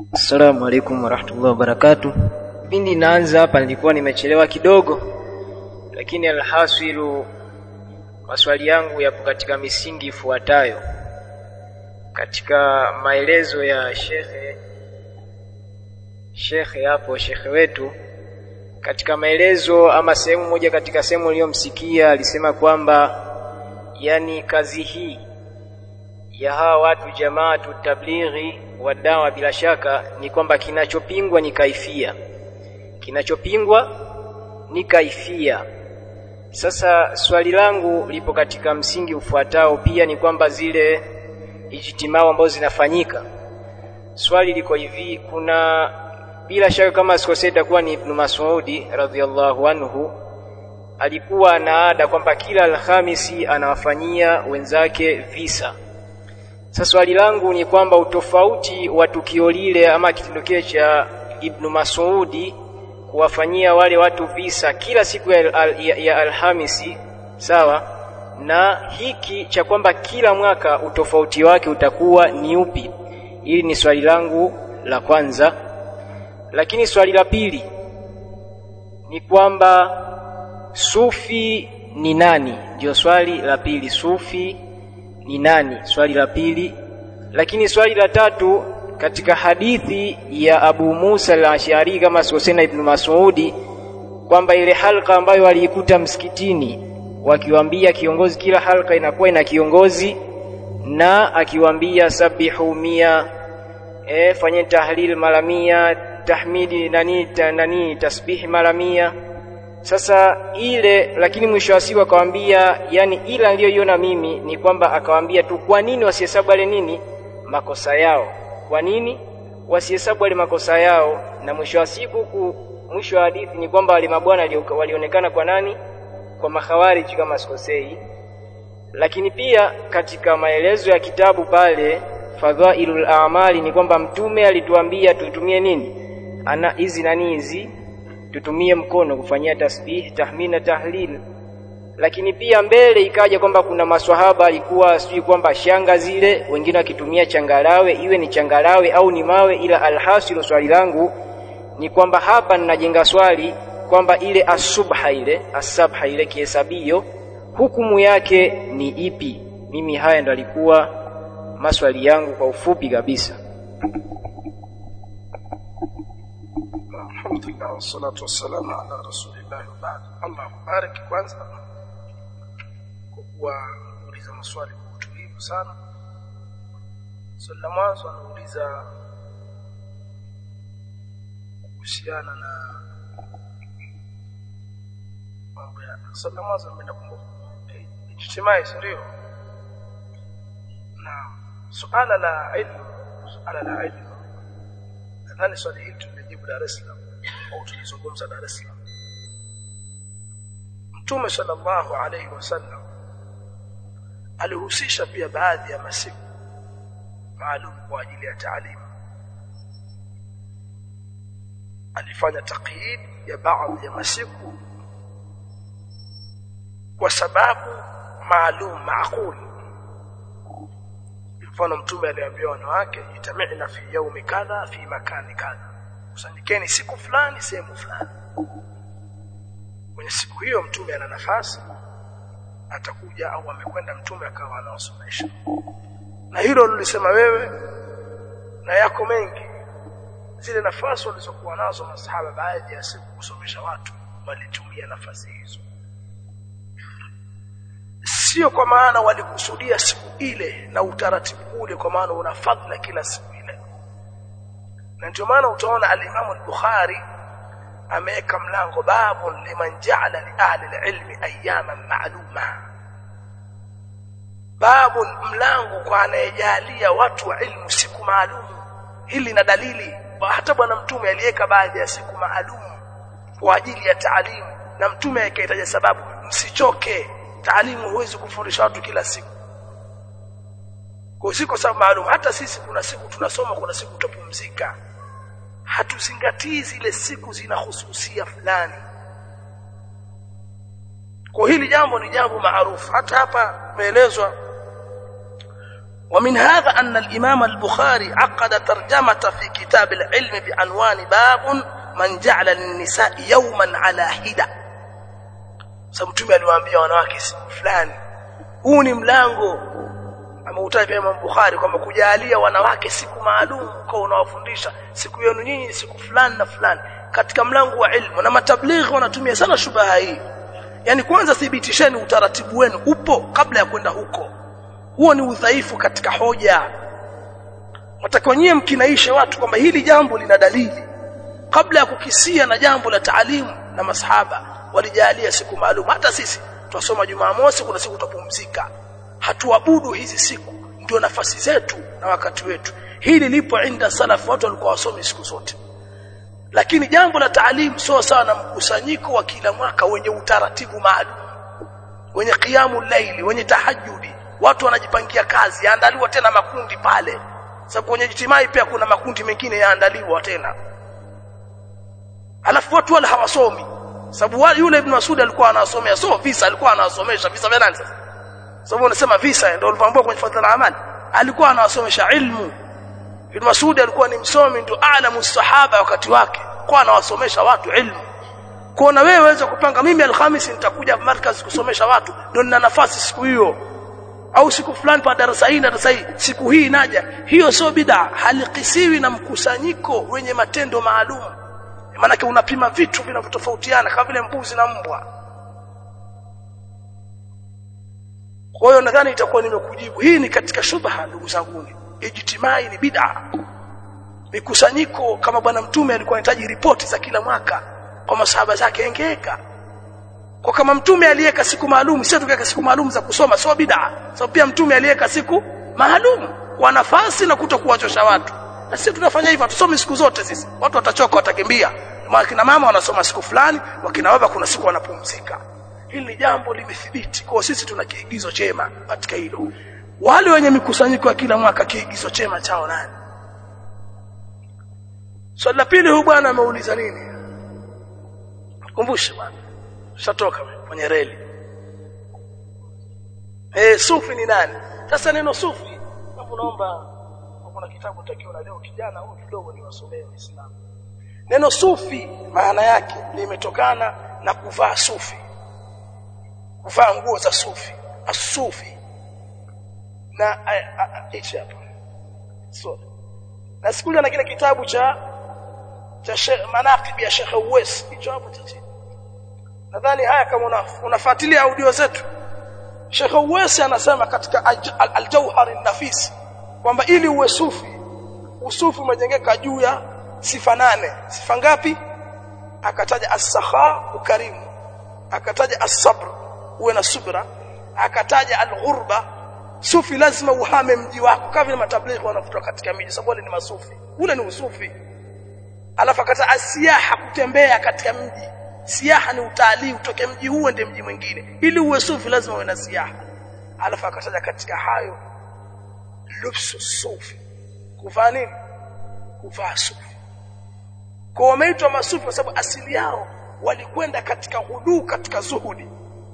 Assalamu alaikum warahmatullahi wabarakatuh. Pindi naanza hapa nilikuwa nimechelewa kidogo, lakini alhasilu maswali yangu yapo katika misingi ifuatayo. Katika maelezo ya shekhe hapo, shekhe wetu katika maelezo ama sehemu moja katika sehemu niliyomsikia alisema kwamba yani kazi hii ya hawa watu jamaatu tablighi wa dawa bila shaka ni kwamba kinachopingwa ni kaifia. Kinachopingwa ni kaifia. Sasa swali langu lipo katika msingi ufuatao pia ni kwamba zile ijtimau ambazo zinafanyika. Swali liko hivi, kuna bila shaka kama sikosea itakuwa ni Ibn Mas'ud radhiyallahu anhu alikuwa na ada kwamba kila Alhamisi anawafanyia wenzake visa. Sasa swali langu ni kwamba utofauti wa tukio lile ama kitendo kile cha Ibn Mas'ud kuwafanyia wale watu visa kila siku ya Alhamisi, sawa, na hiki cha kwamba kila mwaka utofauti wake utakuwa ni upi? Hili ni swali langu la kwanza. Lakini swali la pili ni kwamba sufi ni nani? Ndio swali la pili, sufi ni nani? Swali la pili. Lakini swali la tatu, katika hadithi ya Abu Musa al-Ash'ari kama sikosena Ibn Mas'ud kwamba ile halqa ambayo waliikuta msikitini wakiwaambia kiongozi, kila halqa inakuwa ina kiongozi, na akiwaambia sabihu 100, fanye tahlil mara 100, tahmidi nani tasbih mara 100. Sasa ile, lakini mwisho wa siku akawaambia, yani ila niliyoiona mimi ni kwamba akawaambia tu kwa nini wasihesabu wale nini makosa yao, kwa nini wasihesabu wale makosa yao. Na mwisho wa siku mwisho wa hadithi ni kwamba wale mabwana walionekana kwa nani? Kwa makhawarij kama sikosei. Lakini pia katika maelezo ya kitabu pale Fadhailul A'mali ni kwamba mtume alituambia tutumie nini hizi tutumie mkono kufanyia tasbih, tahmina, tahlil. Lakini pia mbele ikaja kwamba kuna maswahaba alikuwa sijui kwamba shanga zile wengine wakitumia changarawe, iwe ni changarawe au ni mawe. Ila alhasilu swali langu ni kwamba hapa ninajenga swali kwamba ile asabha ile kihesabio hukumu yake ni ipi? Mimi haya ndo alikuwa maswali yangu kwa ufupi kabisa. Alhamdulillah wassalatu wassalamu ala rasulillah wa ba'd. Allah mubarak. Kwanza kwa kuuliza maswali kwa utulivu sana. Swali la mwanzo anauliza kuhusiana na mambo ya swali la mwanzo nimekumbuka ijtimai, ndio na suala la ilmu. Nadhani swali hili tumejibu Dar es Salaam au tulizungumza Dar es Salaam. Mtume sallallahu alayhi wasallam alihusisha pia baadhi ya masiku maalum kwa ajili ya taalimu. Alifanya taqyid ya baadhi ya masiku kwa sababu maalum maaqul. Mfano mtume aliambia wanawake itamina fi yawmi kadha fi makani kadha, kusanyikeni siku fulani sehemu fulani. Kwenye siku hiyo mtume ana nafasi, atakuja au amekwenda mtume akawa anawasomesha. Na hilo nilisema wewe na yako mengi, zile nafasi walizokuwa nazo masahaba baadhi ya siku kusomesha watu walitumia nafasi hizo. Sio kwa maana walikusudia siku ile na utaratibu ule kwa maana una fadhila kila siku ile. Na ndio maana utaona al-Imam al-Bukhari ameweka mlango babu liman ja'ala li ahli al-ilmi ayyaman ma'luma. Babu mlango kwa anayejalia watu wa ilmu siku maalum. Hili na dalili hata bwana mtume aliweka baadhi ya siku maalum kwa ajili ya taalimu, na mtume akaitaja sababu, msichoke. Taalimu huwezi kufundisha watu kila siku. Kwa siku sababu maalum. Hata sisi kuna siku tunasoma, kuna siku tutapumzika. Hatuzingatii zile siku zina hususia fulani. Kwa hili jambo ni jambo maarufu. Hata hapa maelezwa ومن هذا أن الإمام البخاري عقد ترجمة في كتاب العلم بعنوان باب من جعل للنساء يوما على حدة. Mtume aliwaambia wanawake siku fulani. Huu ni mlango ameutaja Imam Bukhari kwamba kujalia wanawake siku maalum kwa unawafundisha siku yenu nyinyi siku fulani na fulani katika mlango wa ilmu. Na matablighi wanatumia sana shubaha hii. Yani kwanza thibitisheni utaratibu wenu upo kabla ya kwenda huko. Huo ni udhaifu katika hoja. Mtakiwa nyie mkinaisha watu kwamba hili jambo lina dalili kabla ya kukisia na jambo la taalimu. Na masahaba walijalia siku maalum. Hata sisi tunasoma Jumamosi, kuna siku tutapumzika, hatuabudu hizi siku, ndio nafasi zetu na wakati wetu. Hili lipo inda salaf, watu walikuwa wasomi siku zote. Lakini jambo la taalimu sio sawa na mkusanyiko wa kila mwaka wenye utaratibu maalum, wenye qiyamul layli, wenye tahajjudi. Watu wanajipangia kazi, yaandaliwa tena makundi pale. Sababu kwenye jitimai pia kuna makundi mengine yaandaliwa tena. Alafu watu wala hawasomi. Sababu yule Ibn Mas'ud alikuwa anasomea visa, alikuwa anasomesha visa vya nani sasa? Sababu unasema visa ndio ulivyoambiwa kwenye fadhila amali. Alikuwa anasomesha ilmu. Ibn Mas'ud alikuwa ni msomi, ndio aalamu sahaba wakati wake. Kwa anawasomesha watu ilmu. Kwa na wewe waweza kupanga mimi Alhamisi nitakuja markaz kusomesha watu, ndio nina nafasi siku hiyo. Au siku fulani pa darasa hii na darasa hii, siku hii naja. Hiyo sio bid'a, halikisiwi na mkusanyiko wenye matendo maalum. Maana unapima vitu vinavyotofautiana kama vile mbuzi na mbwa. Kwa hiyo nadhani itakuwa nimekujibu. Hii ni katika shubha ndugu zangu. Ijtimai ni bid'a. Mikusanyiko kama bwana mtume alikuwa anahitaji ripoti za kila mwaka kwa masahaba zake engeka. Kwa kama mtume aliweka siku maalum, sio tukaweka siku maalum za kusoma, sio bid'a. Sababu pia mtume aliweka siku maalum kwa nafasi na kutokuwachosha watu. Na sisi tunafanya hivyo, tusome siku zote sisi. Watu watachoka, watakimbia. Kina mama wanasoma siku fulani, wakina baba kuna siku wanapumzika. Hili ni jambo limethibiti. Kwa sisi tuna kiigizo chema katika hilo. Wale wenye mikusanyiko ya kila mwaka kiigizo chema chao nani? Swali la pili, huyu bwana ameuliza nini? Kumbushe bwana. Shatoka kwenye reli. Sufi ni nani? Sasa neno sufi, naomba kuna kitabu takiona leo kijana huyu kidogo ni wasomee Uislamu. Neno sufi maana yake limetokana na kuvaa sufi. Kuvaa nguo za sufi, as-sufi. Na hichi hapa. So, na sikuja na kile kitabu cha manaqib ya Sheikh Uwais, hicho hapo tati. Nadhani haya kama unafuatilia audio zetu. Sheikh Uwais anasema katika al-Jawhar an-Nafis kwamba ili uwe sufi, usufi umejengeka juu ya sifa 8. Sifa ngapi? Akataja as-sakha, ukarimu. Akataja as-sabr, uwe na subra. Akataja al-ghurba, sufi lazima uhame mji wako. Kama vile matablighi wanafuta katika miji, sababu wale ni masufi. Ule ni usufi. Alafu akataja as-siyaha, kutembea katika mji. Siyaha ni utalii, utoke mji huu ende mji mwingine. Ili uwe sufi lazima uwe na siyaha. Alafu akataja katika hayo lubsu sufi, kuvaa nini? Kuvaa sufi. Kwa wameitwa masufi kwa sababu asili yao walikwenda katika hudu, katika zuhudi.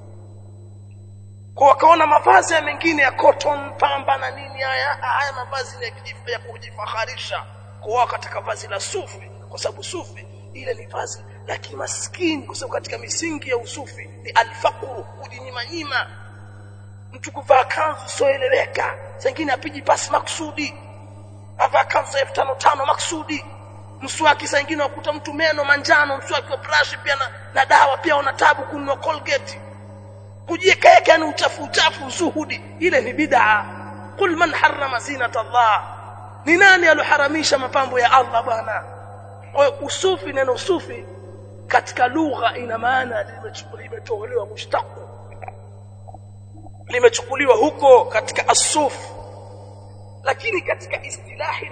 Kwa wakaona mavazi ya mengine ya cotton, pamba na nini, haya mavazi ya kujifaharisha. Kwa wakataka vazi la sufi kwa sababu sufi ile ni vazi la kimaskini, kwa sababu katika misingi ya usufi ni al-faqru, kujinyima. Mtu kuvaa kanzu soeleweka, zingine apiji pasi maksudi, avaa kanzu 5,500 maksudi. Mswaki zingine wakuta mtu meno manjano, mswaki wa brush pia na dawa pia una tabu kununua Colgate. Kujieka ni uchafu zuhudi, ile ni bid'a. Qul man harrama zinata Allah, ni nani aloharamisha mapambo ya Allah bwana? Kwa usufi, neno usufi katika lugha ina maana limetolewa mushtaq, limechukuliwa huko katika as-suf. Lakini katika istilahi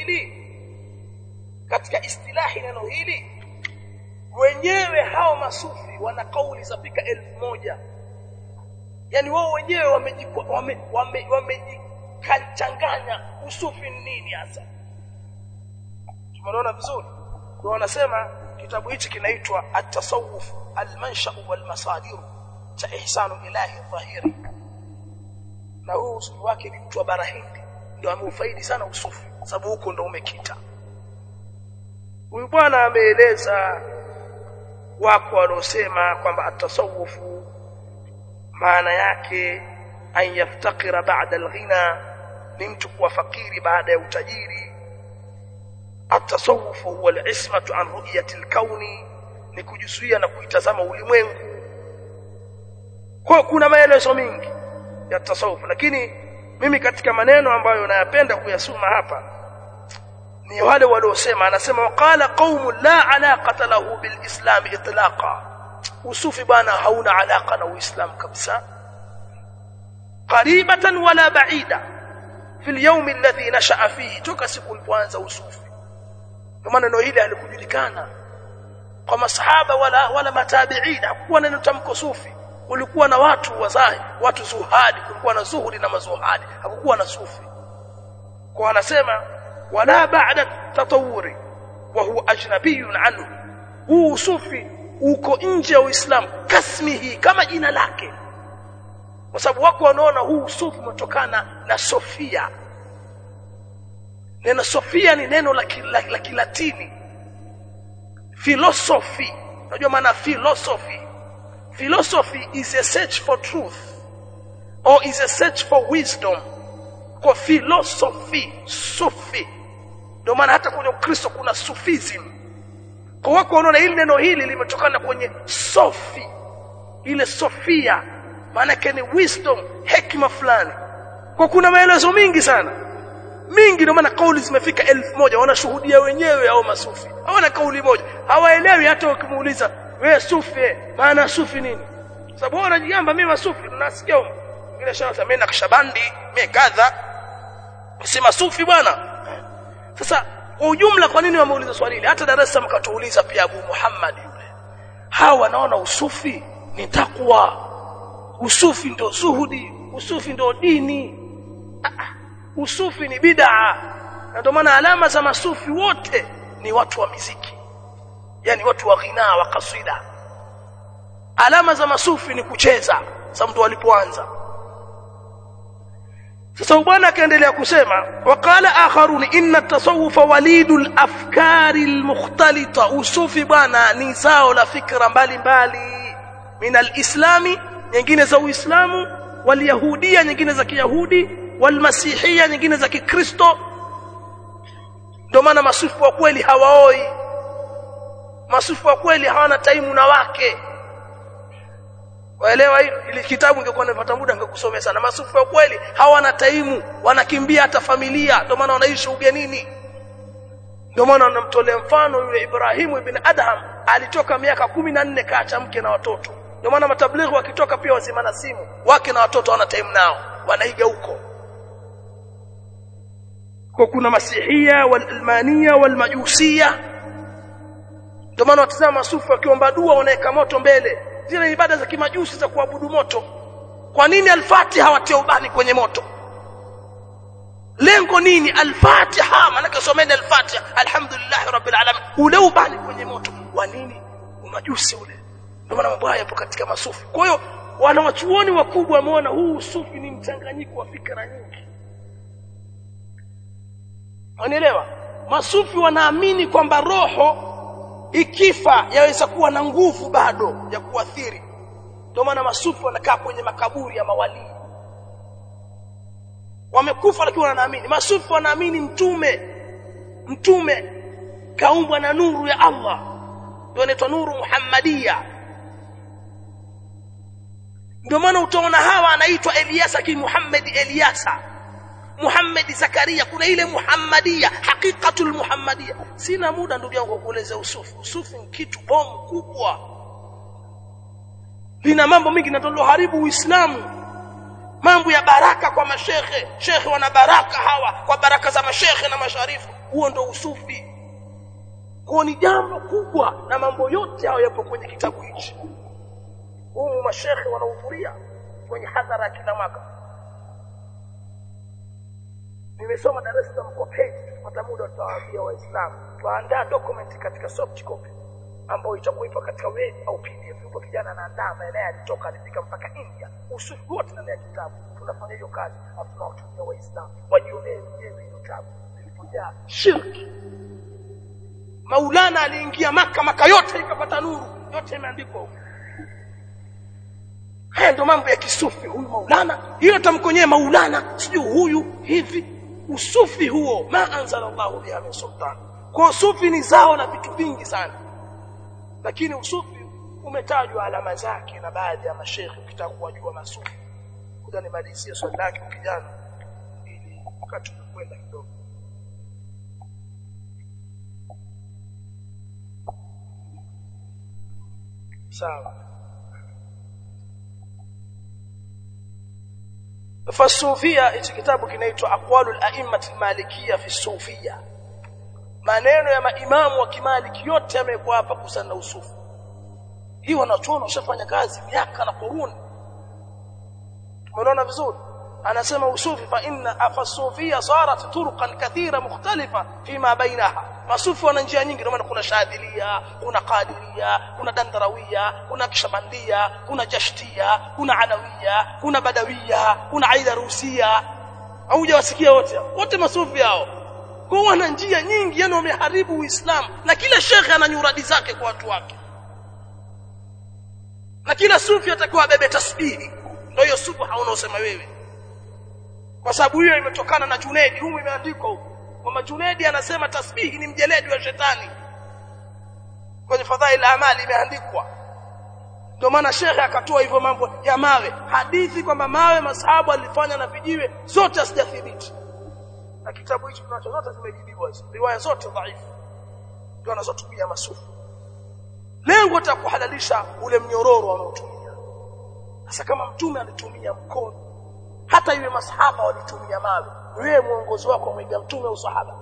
neno hili wenyewe hao masufi wana kauli za pika 1000. Yani wao wenyewe wamejikachanganya usufi nini hasa. Tumeona vizuri. Kwa wanasema kitabu hichi kinaitwa At-Tasawwuf al-Mansha' wal-Masadir cha Ihsanu Ilahi Dhahiri. Na huu usufi wake ni mtu wa bara Hindi, ndio ameufaidi sana usufi, sababu huko ndio umekita. Huyu bwana ameeleza wako waliosema kwamba atasawufu maana yake an yaftakira ba'da al-ghina, ni mtu kuwa fakiri baada ya utajiri. Atasawufu huwa al-ismatu an ru'yati al-kauni, ni kujizuia na kuitazama ulimwengu. Kwa kuna maelezo mengi ya tasawuf, lakini mimi katika maneno ambayo nayapenda kuyasoma hapa ni wale waliosema, anasema waqala qaumun la alaqata lahu bil islam itlaqa, usufi bana hauna alaka na uislamu kabisa, qaribatan wala ba'ida fil yawm alladhi nasha'a fihi, toka siku ilipoanza usufi. Kwa maana neno hili halikujulikana kwa masahaba wala matabi'in, hakuwa neno tamko sufi. Kulikuwa na watu wazahi, watu zuhadi, kulikuwa na zuhudi na mazuhadi, hakukuwa na sufi. Kwa anasema wala ba'da tatawuri wa huwa ajnabiyun anhu, huu sufi uko nje ya Uislamu kasmihi, kama jina lake, kwa sababu wako wanaona huu sufi umetokana na Sofia. Neno Sofia ni neno la Kilatini, philosophy. Unajua maana philosophy? Philosophy is a search for truth or is a search for wisdom. Kwa philosophy, sufi, ndio maana hata kwenye Ukristo kuna sufism. Kwa wako wanaona hili neno hili limetokana kwenye Sofi, ile Sofia maana yake ni wisdom, hekima fulani. Kwa kuna maelezo mingi sana, mingi, ndio maana kauli zimefika 1000, wanashuhudia wenyewe hao masufi. Hawana kauli moja, hawaelewi. Hata ukimuuliza wewe sufi, maana sufi nini? Sababu wao wanajigamba mimi masufi, tunasikia vile shaka mimi nakashabandi, mimi kadha, sema sufi bwana. Sasa kwa ujumla, kwa nini wameuliza swali hili? Hata Dar es Salaam katuuliza pia Abu Muhammad yule. Hawa wanaona usufi ni takwa, usufi ndio zuhudi, usufi ndio dini. Usufi ni bid'a. Na ndio maana alama za masufi wote ni watu wa muziki, yani watu wa ghina wa kasida. Alama za masufi ni kucheza, sababu ndio walipoanza. Sasa bwana akaendelea kusema, waqala akharun inna at-tasawuf walidul afkari al-mukhtalita, usufi bwana ni zao la fikra mbalimbali, min al-islami, nyingine za Uislamu, wal yahudia, nyingine za Kiyahudi, wal masihia, nyingine za Kikristo. Ndio maana masufi wa kweli hawaoi, masufi wa kweli hawana taimu na wake. Waelewa hilo? Ili kitabu ningekuwa nimepata muda ningekusomea sana. Masufi wa kweli hawana taimu, wanakimbia hata familia, ndio maana wanaishi ugenini. Ndio maana namtolea mfano yule Ibrahimu ibn Adham, alitoka miaka 14 kaacha mke na watoto. Ndio maana matablighi wakitoka pia wazimana simu, wake na watoto wana taimu nao, wanaiga huko. Kwa kuna masihia wal almania wal majusia. Ndio maana watazama masufi wakiomba dua wanaweka moto mbele, zile ibada za kimajusi za kuabudu moto. Kwa nini al-Fatiha watia ubani kwenye moto? Lengo nini? Al-Fatiha maana someni al-Fatiha alhamdulillah rabbil alamin, ule ubani kwenye moto wa nini? Umajusi ule. Ndio maana mambo haya yapo katika masufi. Kwa hiyo wanawachuoni wakubwa wameona huu sufi ni mchanganyiko wa fikra nyingi. Unaelewa? Masufi wanaamini kwamba roho ikifa yaweza kuwa na nguvu bado ya kuathiri. Ndio maana masufi wanakaa kwenye makaburi ya mawali. Wamekufa lakini wanaamini. Masufi wanaamini mtume kaumbwa na nuru ya Allah, ndio inaitwa nuru Muhammadia. Ndio maana utaona hawa anaitwa Eliasa ki Muhammad Eliasa, Muhammad Zakaria, kuna ile Muhammadia, hakikatul Muhammadia. Sina muda ndugu yangu kueleza usufi. Usufi ni kitu bomu kubwa, lina mambo mengi na ndio haribu Uislamu. Mambo ya baraka kwa mashehe, shekhe wana baraka hawa kwa baraka za mashehe na masharifu, huo ndio usufi. Kwa ni jambo kubwa, na mambo yote hayo yapo kwenye kitabu hichi. Huo mashehe wanahudhuria kwenye hadhara kila mwaka. Nimesoma Dar es Salaam kwa page, tupata muda tutawaambia Waislamu tuandaa document katika soft copy. ambao itakuipa katika web au PDF. Yuko kijana anaandaa naye alitoka alifika mpaka India. Usufi wote ndani ya kitabu. Tunafanya hiyo kazi afu tunawatumia Waislamu wajionee wenyewe hiyo kitabu. Ilipojaa shirki. Maulana aliingia Maka yote ikapata nuru, yote imeandikwa huko. Haya ndio mambo ya kisufi. Huyu Maulana, hiyo tamkonye Maulana, sio huyu hivi. Usufi huo ma anzala Allahu biha min sultan. Kwa usufi ni zao na vitu vingi sana. Lakini usufi umetajwa alama zake na baadhi ya mashaikh ukitaka kujua masufi. Kuja nimalizie swali lake kijana ili wakati kwenda kidogo. Sawa. Fasufia hichi kitabu kinaitwa Aqwalul A'immat al-Malikiyya fi Sufiyya. Maneno ya maimamu wa Kimaliki yote yamekuwa hapa kuhusiana na usufi. Hii wanachuoni washafanya kazi miaka na kuruni. Tumeona vizuri. Anasema usufi fa inna afasufiyya sarat turqan kathira mukhtalifa fima bainaha. Masufi wana njia nyingi, ndio maana kuna Shadhilia, kuna Qadiria, kuna Dandarawia, kuna Kishabandia, kuna Jashtia, kuna Alawia, kuna Badawia, kuna Aidarusia. Haujawasikia wote masufi hao. Kwa wana njia nyingi, yani wameharibu Uislamu, na kila shekhe ana nyuradi zake kwa watu wake. Na kila sufi atakuwa bebe tasbihi. Ndio hiyo subha unaosema wewe. Kwa sababu hiyo imetokana na Junaidi, humu imeandikwa huko. Kwamba Junaidi anasema tasbihi ni mjeledi wa shetani. Kwenye Fadhail al-Amali imeandikwa. Ndio maana shekhe akatoa hivyo mambo ya mawe. Hadithi kwamba mawe masahabu alifanya na vijiwe zote hazijathibiti. Na kitabu hicho tunacho zote zimejibiwa hizo. Riwaya zote dhaifu. Ndio anazotumia masufi. Lengo la kuhalalisha ule mnyororo wanaotumia. Sasa kama mtume alitumia mkono, hata yule masahaba walitumia mawe, wewe muongozo wako mwiga mtume au sahaba?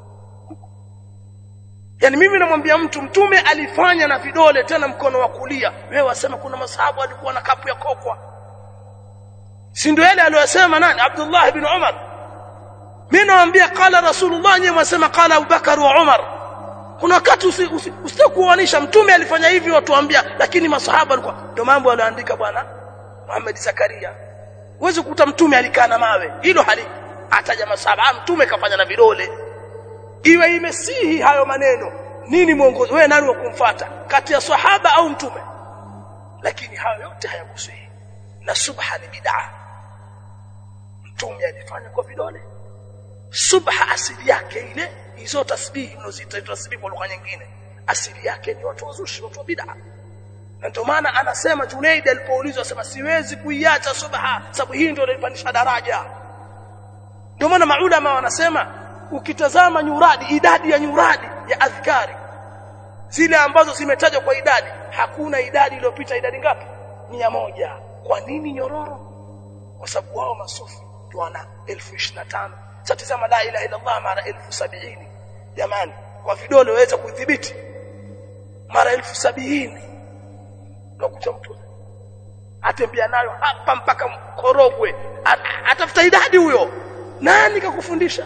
Yani mimi namwambia mtu mtume alifanya na vidole tena mkono wa kulia, wewe wasema kuna masahaba walikuwa na kapu ya kokwa. Si ndio yale aliyosema nani? Abdullah ibn Umar. Mimi naambia qala Rasulullah, nyewe wasema qala Abubakar wa Umar. Kuna wakati usitakuoanisha mtume alifanya hivi watuambia, lakini masahaba walikuwa. Ndio mambo aliyoandika bwana Muhammad Zakaria. Uweze kukuta mtume alikaa na mawe, hilo hali ataja masahaba, mtume kafanya na vidole. Iwe imesihi hayo maneno, nini mwongozo? Wewe nani wa kumfuata kati ya sahaba au mtume? Lakini hayo yote hayakusihi. Na subha ni bid'a. Mtume alifanya kwa vidole. Subha asili yake ile, hizo tasbihi unazita tasbihi kwa lugha nyingine, asili yake ni watu wazushi, watu wa bid'a. Na ndio maana anasema Junaid alipoulizwa asema siwezi kuiacha subha sababu hii ndio inanipandisha daraja. Ndio maana maulama wanasema ukitazama nyuradi, idadi ya nyuradi ya adhkari zile ambazo zimetajwa kwa idadi, hakuna idadi iliyopita idadi ngapi? 100. Kwa nini nyororo? Kwa sababu wao masufi ndio wana 1025. Sasa tazama la ilaha illa Allah mara 1070. Jamani, kwa vidole waweza kudhibiti mara 1070. Ndio kucha mtu atembea nayo hapa mpaka Korogwe, atafuta idadi huyo. Nani kakufundisha?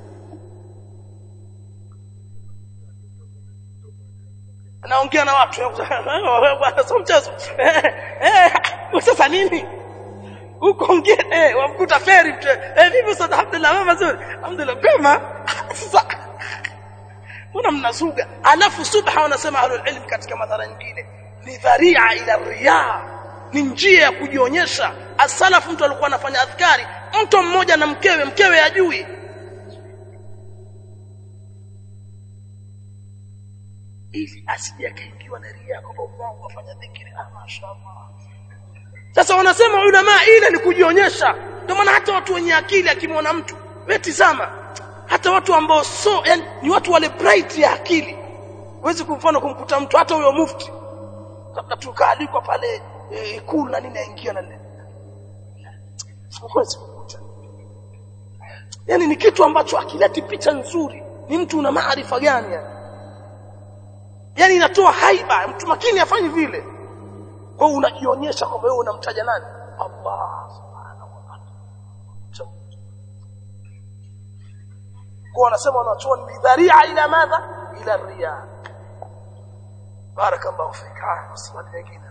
Naongea na watu bwana, sio mchezo. Sasa nini? Ukoongea wamkuta feri mtu. Vipi sasa? Alhamdulillah mama nzuri. Alhamdulillah kama sasa kuna mnazuga. Alafu subha wanasema ahlul ilm katika madhara nyingine ni dharia ila riya, ni njia ya kujionyesha. As-salaf mtu alikuwa anafanya adhkari, mtu mmoja na mkewe ajui. Ili asije akaingiwa na riya kwa Mungu afanya dhikri. Mashaallah. Sasa wanasema ulama ile ni kujionyesha. Ndio maana hata watu wenye akili akimwona mtu, wewe tizama, hata watu ambao yani ni watu wale bright ya akili, huwezi kumfano kumkuta mtu hata huyo mufti labda tukaalikwa pale Ikulu na nini aingia na nini. Yani ni kitu ambacho akileti picha nzuri. Ni mtu una maarifa gani yani? Yani inatoa haiba, mtu makini afanye vile. Kwa hiyo unajionyesha kwamba wewe unamtaja nani? Allah subhanahu wa ta'ala. Kwa wanasema wanachuoni ni dharia ila madha? Ila riya. barakallahu fika. Maswali mengine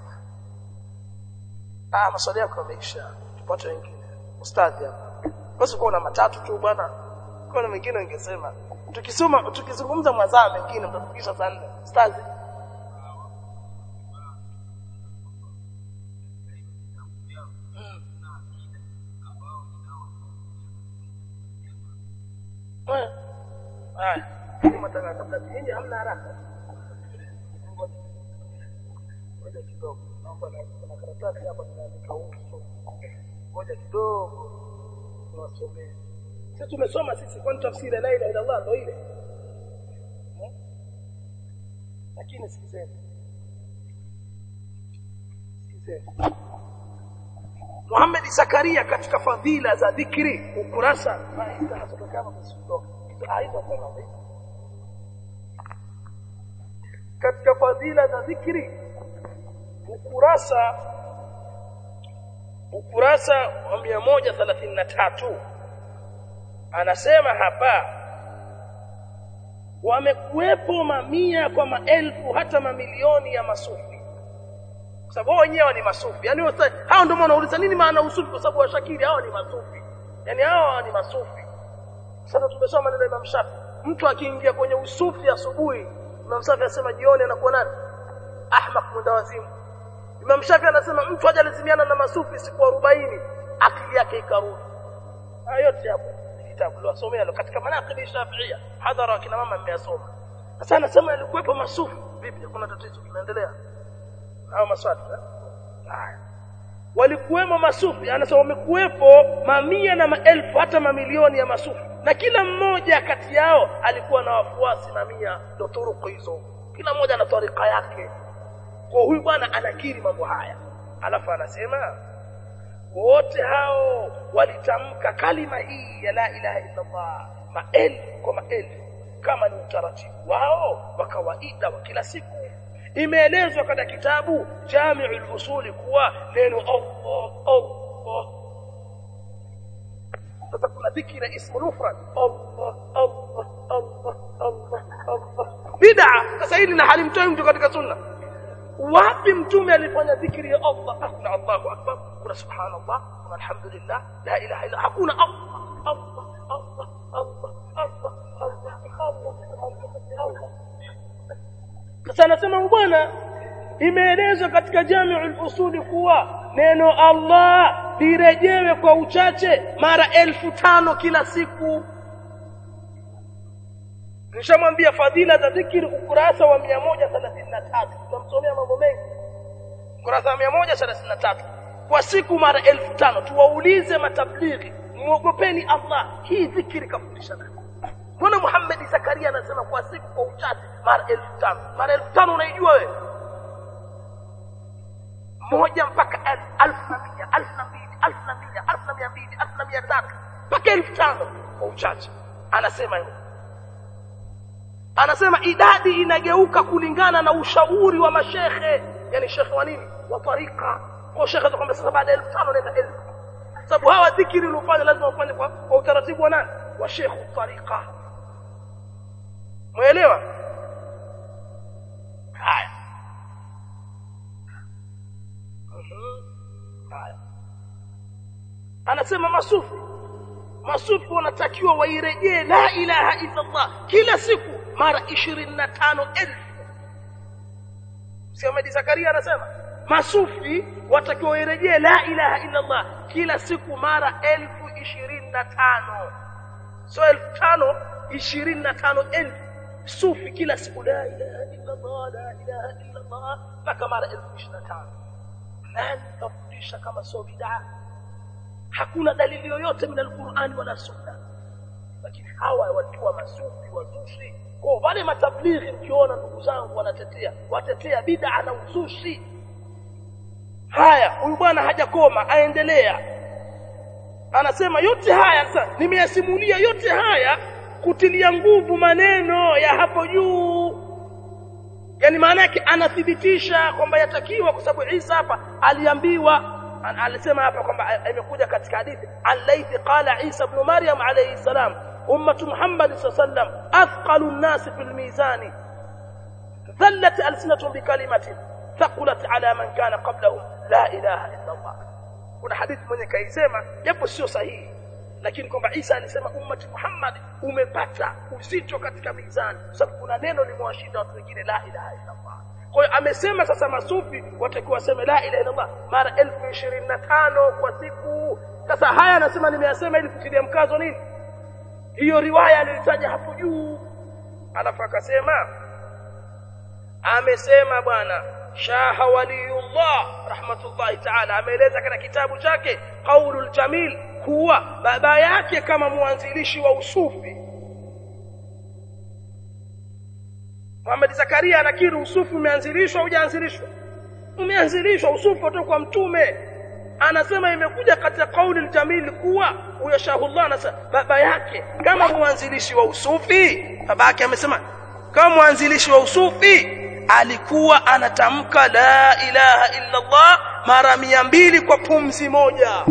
maswali yako yameisha, tupate wengine ustadhi hapa. Basi uko na matatu tu bwana, kuna mengine ungesema tukizungumza mazaa mengine mtafikisha saa 4 ustadhi. Matanga kabla hii hamna haraka. Ngoja kidogo. Naomba na karatasi hapa ninaandika uso. Ngoja kidogo. Tunasomea. Sisi tumesoma sisi kwa tafsiri la ilaha illa Allah ndio ile. Lakini sikisema. Muhammad Zakaria katika fadhila za dhikri ukurasa katika fadhila za dhikri ukurasa wa 133 anasema hapa wamekuwepo mamia kwa maelfu hata mamilioni ya masufi. Kwa sababu wenyewe ni masufi. Yaani hao ndio wanauliza nini maana usufi, kwa sababu washakiri hao ni masufi. Yaani hao ni masufi. Sasa tumesoma neno la Imam Shafi. Mtu akiingia kwenye usufi asubuhi, Imam Shafi anasema jioni anakuwa nani? Ahmaq mundawazimu. Imam Shafi anasema mtu hajalazimiana na masufi siku 40 akili yake ikarudi. Hayo yote hapo kitabu tuliosomea katika manaqib Shafi'ia. Hadhara kina mama mmeyasoma. Sasa anasema alikuwepo masufi. Vipi kuna tatizo tunaendelea? Au maswali haya walikuwemo masufi, anasema wamekuwepo mamia na maelfu hata mamilioni ya masufi, na kila mmoja kati yao alikuwa na wafuasi mamia. Ndio turuku hizo, kila mmoja ana tarika yake. Kwa huyu bwana anakiri mambo haya, alafu anasema wote hao walitamka kalima hii ya la ilaha illa Allah maelfu kwa maelfu kama ni utaratibu wao wa kawaida wa kila siku. Imeelezwa katika kitabu Jami'ul Usul kuwa neno Allah. Sasa kuna dhikri na ismu mufrad Allah Allah Allah Allah Allah. Bid'a sasa hili na halimtoi mtu katika sunna. Wapi mtume alifanya dhikri ya Allah? Kuna Allahu akbar, kuna subhanallah, kuna alhamdulillah, la ilaha illa, hakuna Allah Allah Allah Allah Allah Allah Allah. Sasa anasema bwana imeelezwa katika Jami'ul Usuli kuwa neno Allah lirejewe kwa uchache mara 1500 kila siku. Nishamwambia fadhila za dhikri ukurasa wa 133. Tutamsomea mambo mengi. Ukurasa wa 133. Kwa siku mara 1500. Tuwaulize matablighi, muogopeni Allah, hii dhikri kafundisha nani? Mbona Muhammad Zakaria anasema kwa siku kwa uchache mara 1500? Mara 1500 unaijua wewe? Moja mpaka 1100, 1200, 1200, 1200, 1300 mpaka 1500 kwa uchache. Anasema hivyo. Anasema idadi inageuka kulingana na ushauri wa mashehe. Yani shekhe wa nini? Wa tarika. Kwa shekhe atakwambia sasa baada ya 1500 nenda 1000. Sababu hawa dhikri ulofanya lazima ufanye kwa utaratibu wa nani? Wa shekhe wa tarika. Muelewa? Haya. Haya. Anasema masufi wanatakiwa wairejee la ilaha illa Allah kila siku mara 25000. Muhammad Zakaria anasema masufi watakiwa wairejee la ilaha illa Allah kila siku mara 1025. So 1500 25000 sufi kila siku la ilaha illa Allah la ilaha illa Allah mpaka mara 1025. Nani kafundisha kama sio bid'a? Hakuna dalili yoyote min al-Qur'an wala sunna. Lakini hawa walikuwa masufi wazushi. Kwa wale matablighi mkiona ndugu zangu watetea bid'a na uzushi. Haya, huyu bwana hajakoma, aendelea. Anasema yote haya sasa nimeyasimulia yote haya kutilia nguvu maneno ya hapo juu. Yani maana yake anathibitisha kwamba yatakiwa, kwa sababu Isa hapa aliambiwa, alisema hapa kwamba imekuja katika hadithi al-Laythi qala Isa ibn Maryam alayhi salam ummatu Muhammad sallallahu alayhi wasallam athqalu an-nas fil mizani dhallat alsinatun bikalimatin thaqulat ala man kana qablahum la ilaha illa Allah. Kuna hadithi mwenye kaisema japo sio sahihi, lakini kwamba Isa alisema ummati Muhammad umepata uzito katika mizani sababu kuna neno limewashinda watu wengine la ilaha illa Allah. Kwa hiyo amesema sasa masufi watakiwa waseme la ilaha illa Allah mara 1025 kwa siku. Sasa haya anasema nimeyasema ili kutilia mkazo nini hiyo riwaya alitaja hapo juu. Alafu akasema amesema bwana Shaha Waliullah rahmatullahi ta'ala ameeleza katika kitabu chake Qaulul Jamil kuwa baba yake kama mwanzilishi wa usufi Muhammad Zakaria anakiri usufi umeanzilishwa au hujaanzilishwa? Umeanzilishwa usufi kutoka kwa mtume. Anasema imekuja katika Qaulul Jamil kuwa huyo Shahullah anasema baba yake kama mwanzilishi wa usufi, baba yake amesema kama mwanzilishi wa usufi alikuwa anatamka la ilaha illa Allah mara 200 kwa pumzi moja.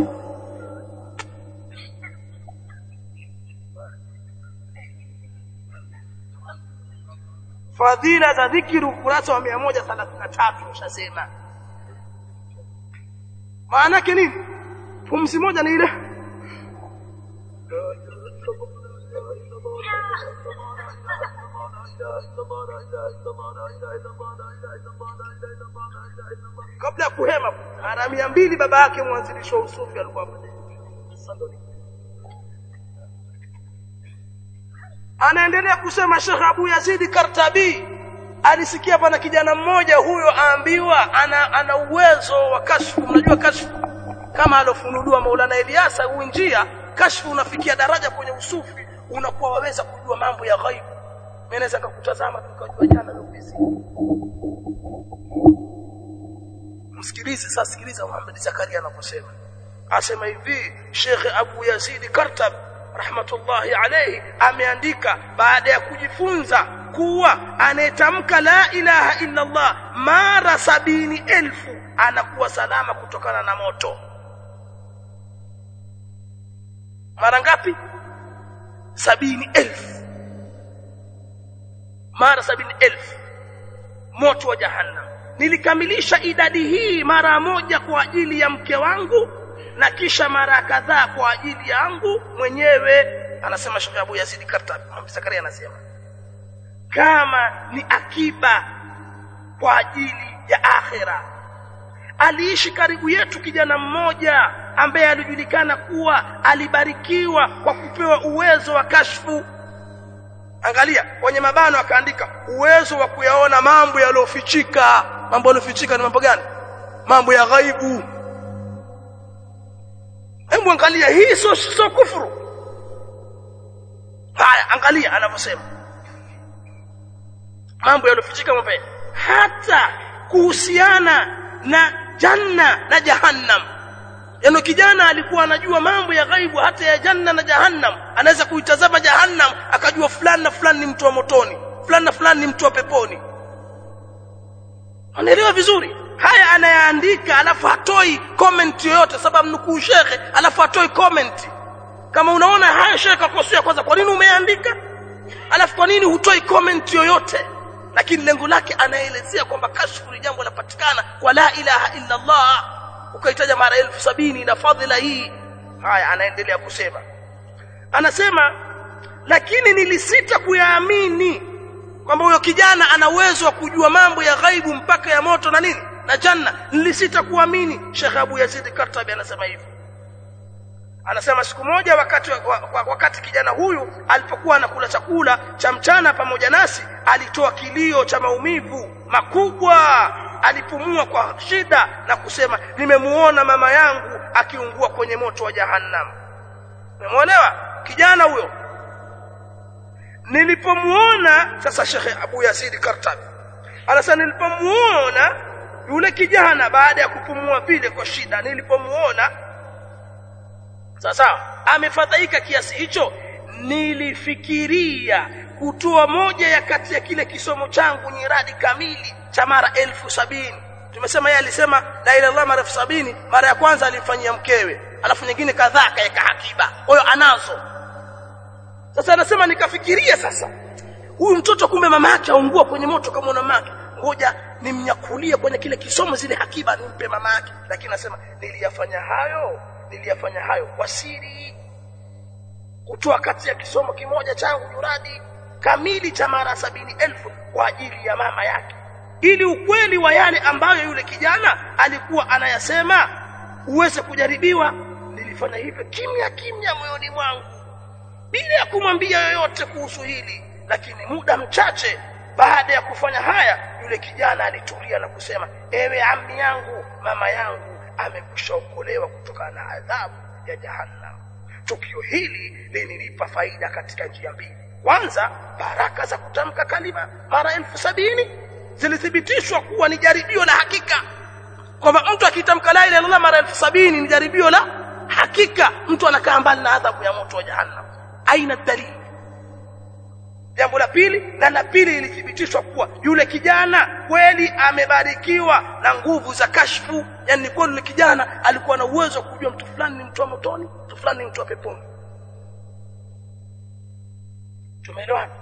Fadhila za dhikri ukurasa wa 133 ushasema. Maana yake nini? Pumzi moja ni ile kabla kuhema mara 200 baba yake mwanzilishi wa usufi alikuwa anaendelea kusema Sheikh Abu Yazid Kartabi alisikia bwana kijana mmoja huyo aambiwa ana uwezo wa kashfu. Mnajua kashfu kama alofunuliwa Maulana Ilyasa uinjia kashfu unafikia daraja kwenye usufi unakuwa waweza kujua mambo ya ghaibu. Mimi naweza kukutazama tukajua jana leo hizi. Msikilize sasa, sikiliza Muhammad Zakaria anaposema. Asema hivi Sheikh Abu Yazid Kartab rahmatullahi alayhi ameandika baada ya kujifunza kuwa anayetamka la ilaha illa Allah mara 70,000 anakuwa salama kutokana na moto. Mara ngapi? 70,000. Mara 70,000 moto wa jahannam. Nilikamilisha idadi hii mara moja kwa ajili ya mke wangu na kisha mara kadhaa kwa ajili yangu mwenyewe. Anasema Sheikh Abu Yazid Kartabi. Muhammad Zakaria anasema kama ni akiba kwa ajili ya akhira. Aliishi karibu yetu kijana mmoja ambaye alijulikana kuwa alibarikiwa kwa kupewa uwezo wa kashfu. Angalia kwenye mabano akaandika uwezo wa kuyaona mambo yaliyofichika. Mambo yaliyofichika ni mambo gani? Mambo ya ghaibu. Hebu angalia hii sio kufuru. Haya angalia anavyosema. Mambo yaliyofichika mambo hata kuhusiana na janna na jahannam. Yaani kijana alikuwa anajua mambo ya ghaibu hata ya janna na jahannam. Anaweza kuitazama jahannam akajua fulani na fulani ni mtu wa motoni, fulani na fulani ni mtu wa peponi. Anaelewa vizuri. Haya anayaandika alafu hatoi comment yoyote sababu nukuu shekhe alafu hatoi comment. Kama unaona haya shekhe akosea kwanza kwa nini umeandika? Alafu kwa nini hutoi comment yoyote? Lakini lengo lake anaelezea kwamba kashfu ni jambo linapatikana kwa la ilaha illa Allah. Ukaitaja mara 70,000 na fadhila hii. Haya anaendelea kusema. Anasema lakini nilisita kuyaamini kwamba huyo kijana ana uwezo wa kujua mambo ya ghaibu mpaka ya moto na nini na janna. Nilisita kuamini. Sheikh Abu Yazid Kartabi anasema hivyo. Anasema siku moja wakati kijana huyu alipokuwa anakula chakula cha mchana pamoja nasi alitoa kilio cha maumivu makubwa. Alipumua kwa shida na kusema nimemuona mama yangu akiungua kwenye moto wa jahannam. Umemuelewa kijana huyo? Nilipomuona sasa Sheikh Abu Yazid Kartabi anasema nilipomuona yule kijana baada ya kupumua vile kwa shida, nilipomuona sasa amefadhaika kiasi hicho, nilifikiria kutoa moja ya kati ya kile kisomo changu nyiradi kamili cha mara 70,000. Tumesema yeye alisema la ilaha illallah mara 70,000. Mara ya kwanza alimfanyia mkewe, alafu nyingine kadhaa kaeka akiba. Kwa hiyo anazo. Sasa anasema nikafikiria sasa huyu mtoto kumbe mamake aungua kwenye moto kama mamake, ngoja nimnyakulie kwenye kile kisomo zile hakiba nimpe mamake. Lakini anasema niliyafanya hayo kwa siri, kutoa kati ya kisomo kimoja changu juradi kamili cha mara 70,000 kwa ajili ya mama yake, ili ukweli wa yale ambayo yule kijana alikuwa anayasema uweze kujaribiwa. Nilifanya hivyo kimya kimya moyoni mwangu bila ya kumwambia yoyote kuhusu hili. Lakini muda mchache baada ya kufanya haya, yule kijana alitulia na kusema, ewe ammi yangu, mama yangu amekwishaokolewa kutokana na adhabu ya jahannam. Tukio hili linilipa faida katika njia mbili. Kwanza, baraka za kutamka kalima mara 70,000 zilithibitishwa kuwa ni jaribio la hakika, kwamba mtu akitamka la ilaha illallah mara 70,000 ni jaribio la hakika, mtu anakaa mbali na adhabu ya moto wa jahannam. Aina dalili. Jambo la pili ilithibitishwa kuwa yule kijana kweli amebarikiwa na nguvu za kashfu, yani kwa yule kijana alikuwa na uwezo wa kujua mtu fulani ni mtu wa motoni, mtu fulani ni mtu wa peponi. Tumeelewana?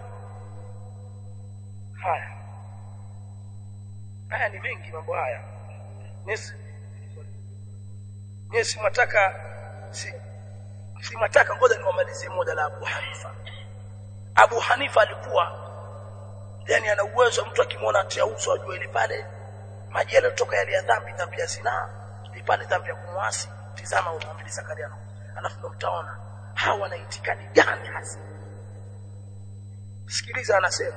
Haya ni mengi mambo haya. Nesi mwataka ngoja niwamalizie moja la Abu Hanifa. Abu Hanifa alikuwa yani ana uwezo, mtu akimwona atia uso ajue ile pale maji yaliotoka yale ya dhambi ya zinaa, ile pale dhambi ya kumwasi. Tizama umwambie Zakaria, alafu ndo mtaona hawa na itikadi gani hasa. Sikiliza anasema,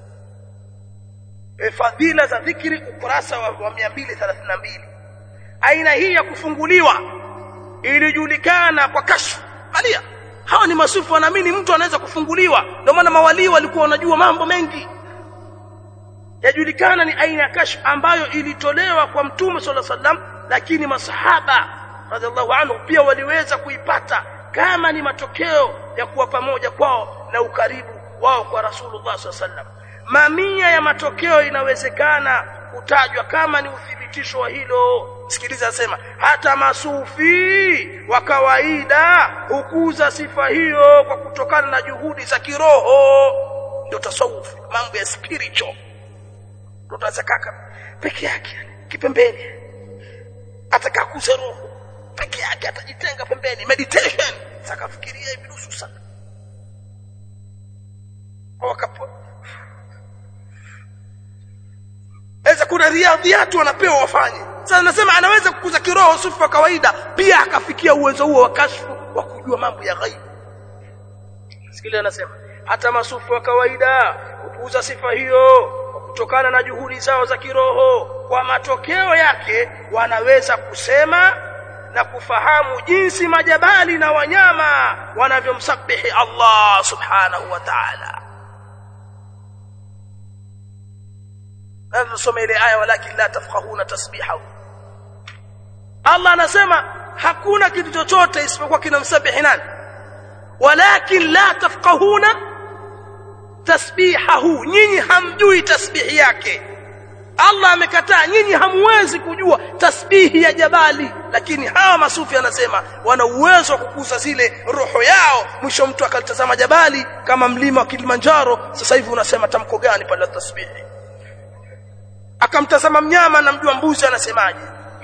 fadhila za dhikri, ukurasa wa 232. Aina hii ya kufunguliwa ilijulikana kwa kashfu. Angalia, hawa ni masufi wanaamini mtu anaweza kufunguliwa. Ndio maana mawali walikuwa wanajua mambo mengi. Yajulikana ni aina ya kashfu ambayo ilitolewa kwa Mtume sallallahu alaihi wasallam, lakini masahaba radhiallahu anhu pia waliweza kuipata kama ni matokeo ya kuwa pamoja kwao na ukaribu wao kwa Rasulullah sallallahu alaihi wasallam. Mamia ya matokeo inawezekana kutajwa kama ni uthibitisho wa hilo. Sikiliza asema, hata masufi wa kawaida hukuza sifa hiyo kwa kutokana na juhudi za kiroho. Ndio tasawuf, mambo ya spiritual. Ndio tazakaka peke yake kipembeni, atakakuza roho peke yake, atajitenga pembeni, meditation, sakafikiria hivi nusu sana wakapo. Eza kuna riadhiatu wanapewa wafanye. Sasa nasema anaweza kukuza kiroho sufi wa kawaida pia akafikia uwezo huo wa kashfu wa kujua mambo ya ghaibu. Sikiliza anasema, hata masufi wa kawaida hukuza sifa hiyo kutokana na juhudi zao za kiroho. Kwa matokeo yake wanaweza kusema na kufahamu jinsi majabali na wanyama wanavyomsabihi Allah subhanahu wa ta'ala. Nasoma ile aya, walakin la tafqahuna tasbihahu. Allah anasema hakuna kitu chochote isipokuwa kinamsabihi nani? Walakin la tafqahuna tasbihahu, nyinyi hamjui tasbihi yake. Allah amekataa, nyinyi hamwezi kujua tasbihi ya jabali. Lakini hawa masufi anasema wana uwezo wa kukuza zile roho yao. Mwisho mtu akalitazama jabali kama mlima wa Kilimanjaro, sasa hivi unasema tamko gani pale tasbihi? Akamtazama mnyama na mjua mbuzi anasemaje.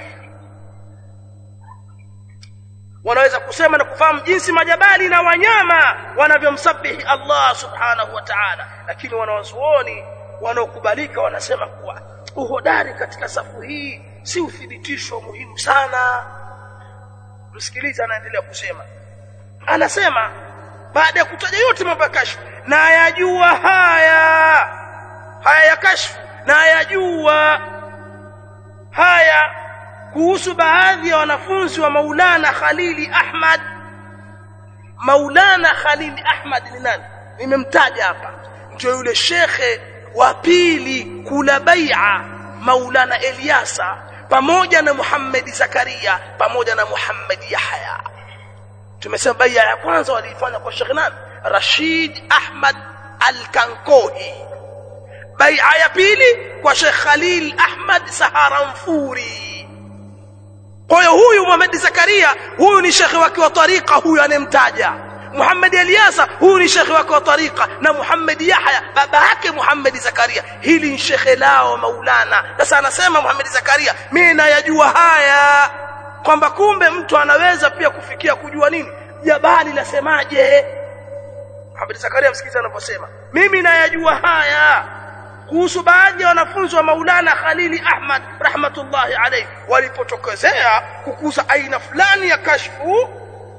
Wanaweza kusema na kufahamu jinsi majabali na wanyama wanavyomsabihi Allah subhanahu wa ta'ala. Lakini wanawazuoni wanaokubalika wanasema kuwa uhodari katika safu hii si uthibitisho muhimu sana. Msikiliza anaendelea kusema. Anasema baada ya kutaja yote mambo ya kashfu, na yajua haya ya kashfu, na yajua haya kuhusu baadhi ya wanafunzi wa Maulana Khalili Ahmad. Maulana Khalili Ahmad ni nani? Nimemtaja hapa, ndio yule shekhe wa pili kula bai'a Maulana Eliasa pamoja na Muhammad Zakaria pamoja na Muhammad Yahya. Tumesema bai'a ya kwanza walifanya kwa Sheikh nani? Rashid Ahmad Al-Kankohi. Bai'a ya pili kwa Sheikh Khalil Ahmad Saharanfuri. Kwa hiyo huyu Muhammad Zakaria, huyu ni shekhi wake wa tariqa huyu anemtaja. Muhammad Ilyasa huyu ni shekhi wako wa tariqa, na Muhammad Yahya baba yake Muhammad Zakaria hili ni shekhi lao Maulana. Sasa anasema Muhammad Zakaria, mimi nayajua haya kwamba kumbe mtu anaweza pia kufikia kujua nini jabali lasemaje. Muhammad Zakaria msikiza anaposema mimi nayajua haya kuhusu baadhi ya wanafunzi wa Maulana Khalili Ahmad rahmatullahi alayhi walipotokezea kukuza aina fulani ya kashfu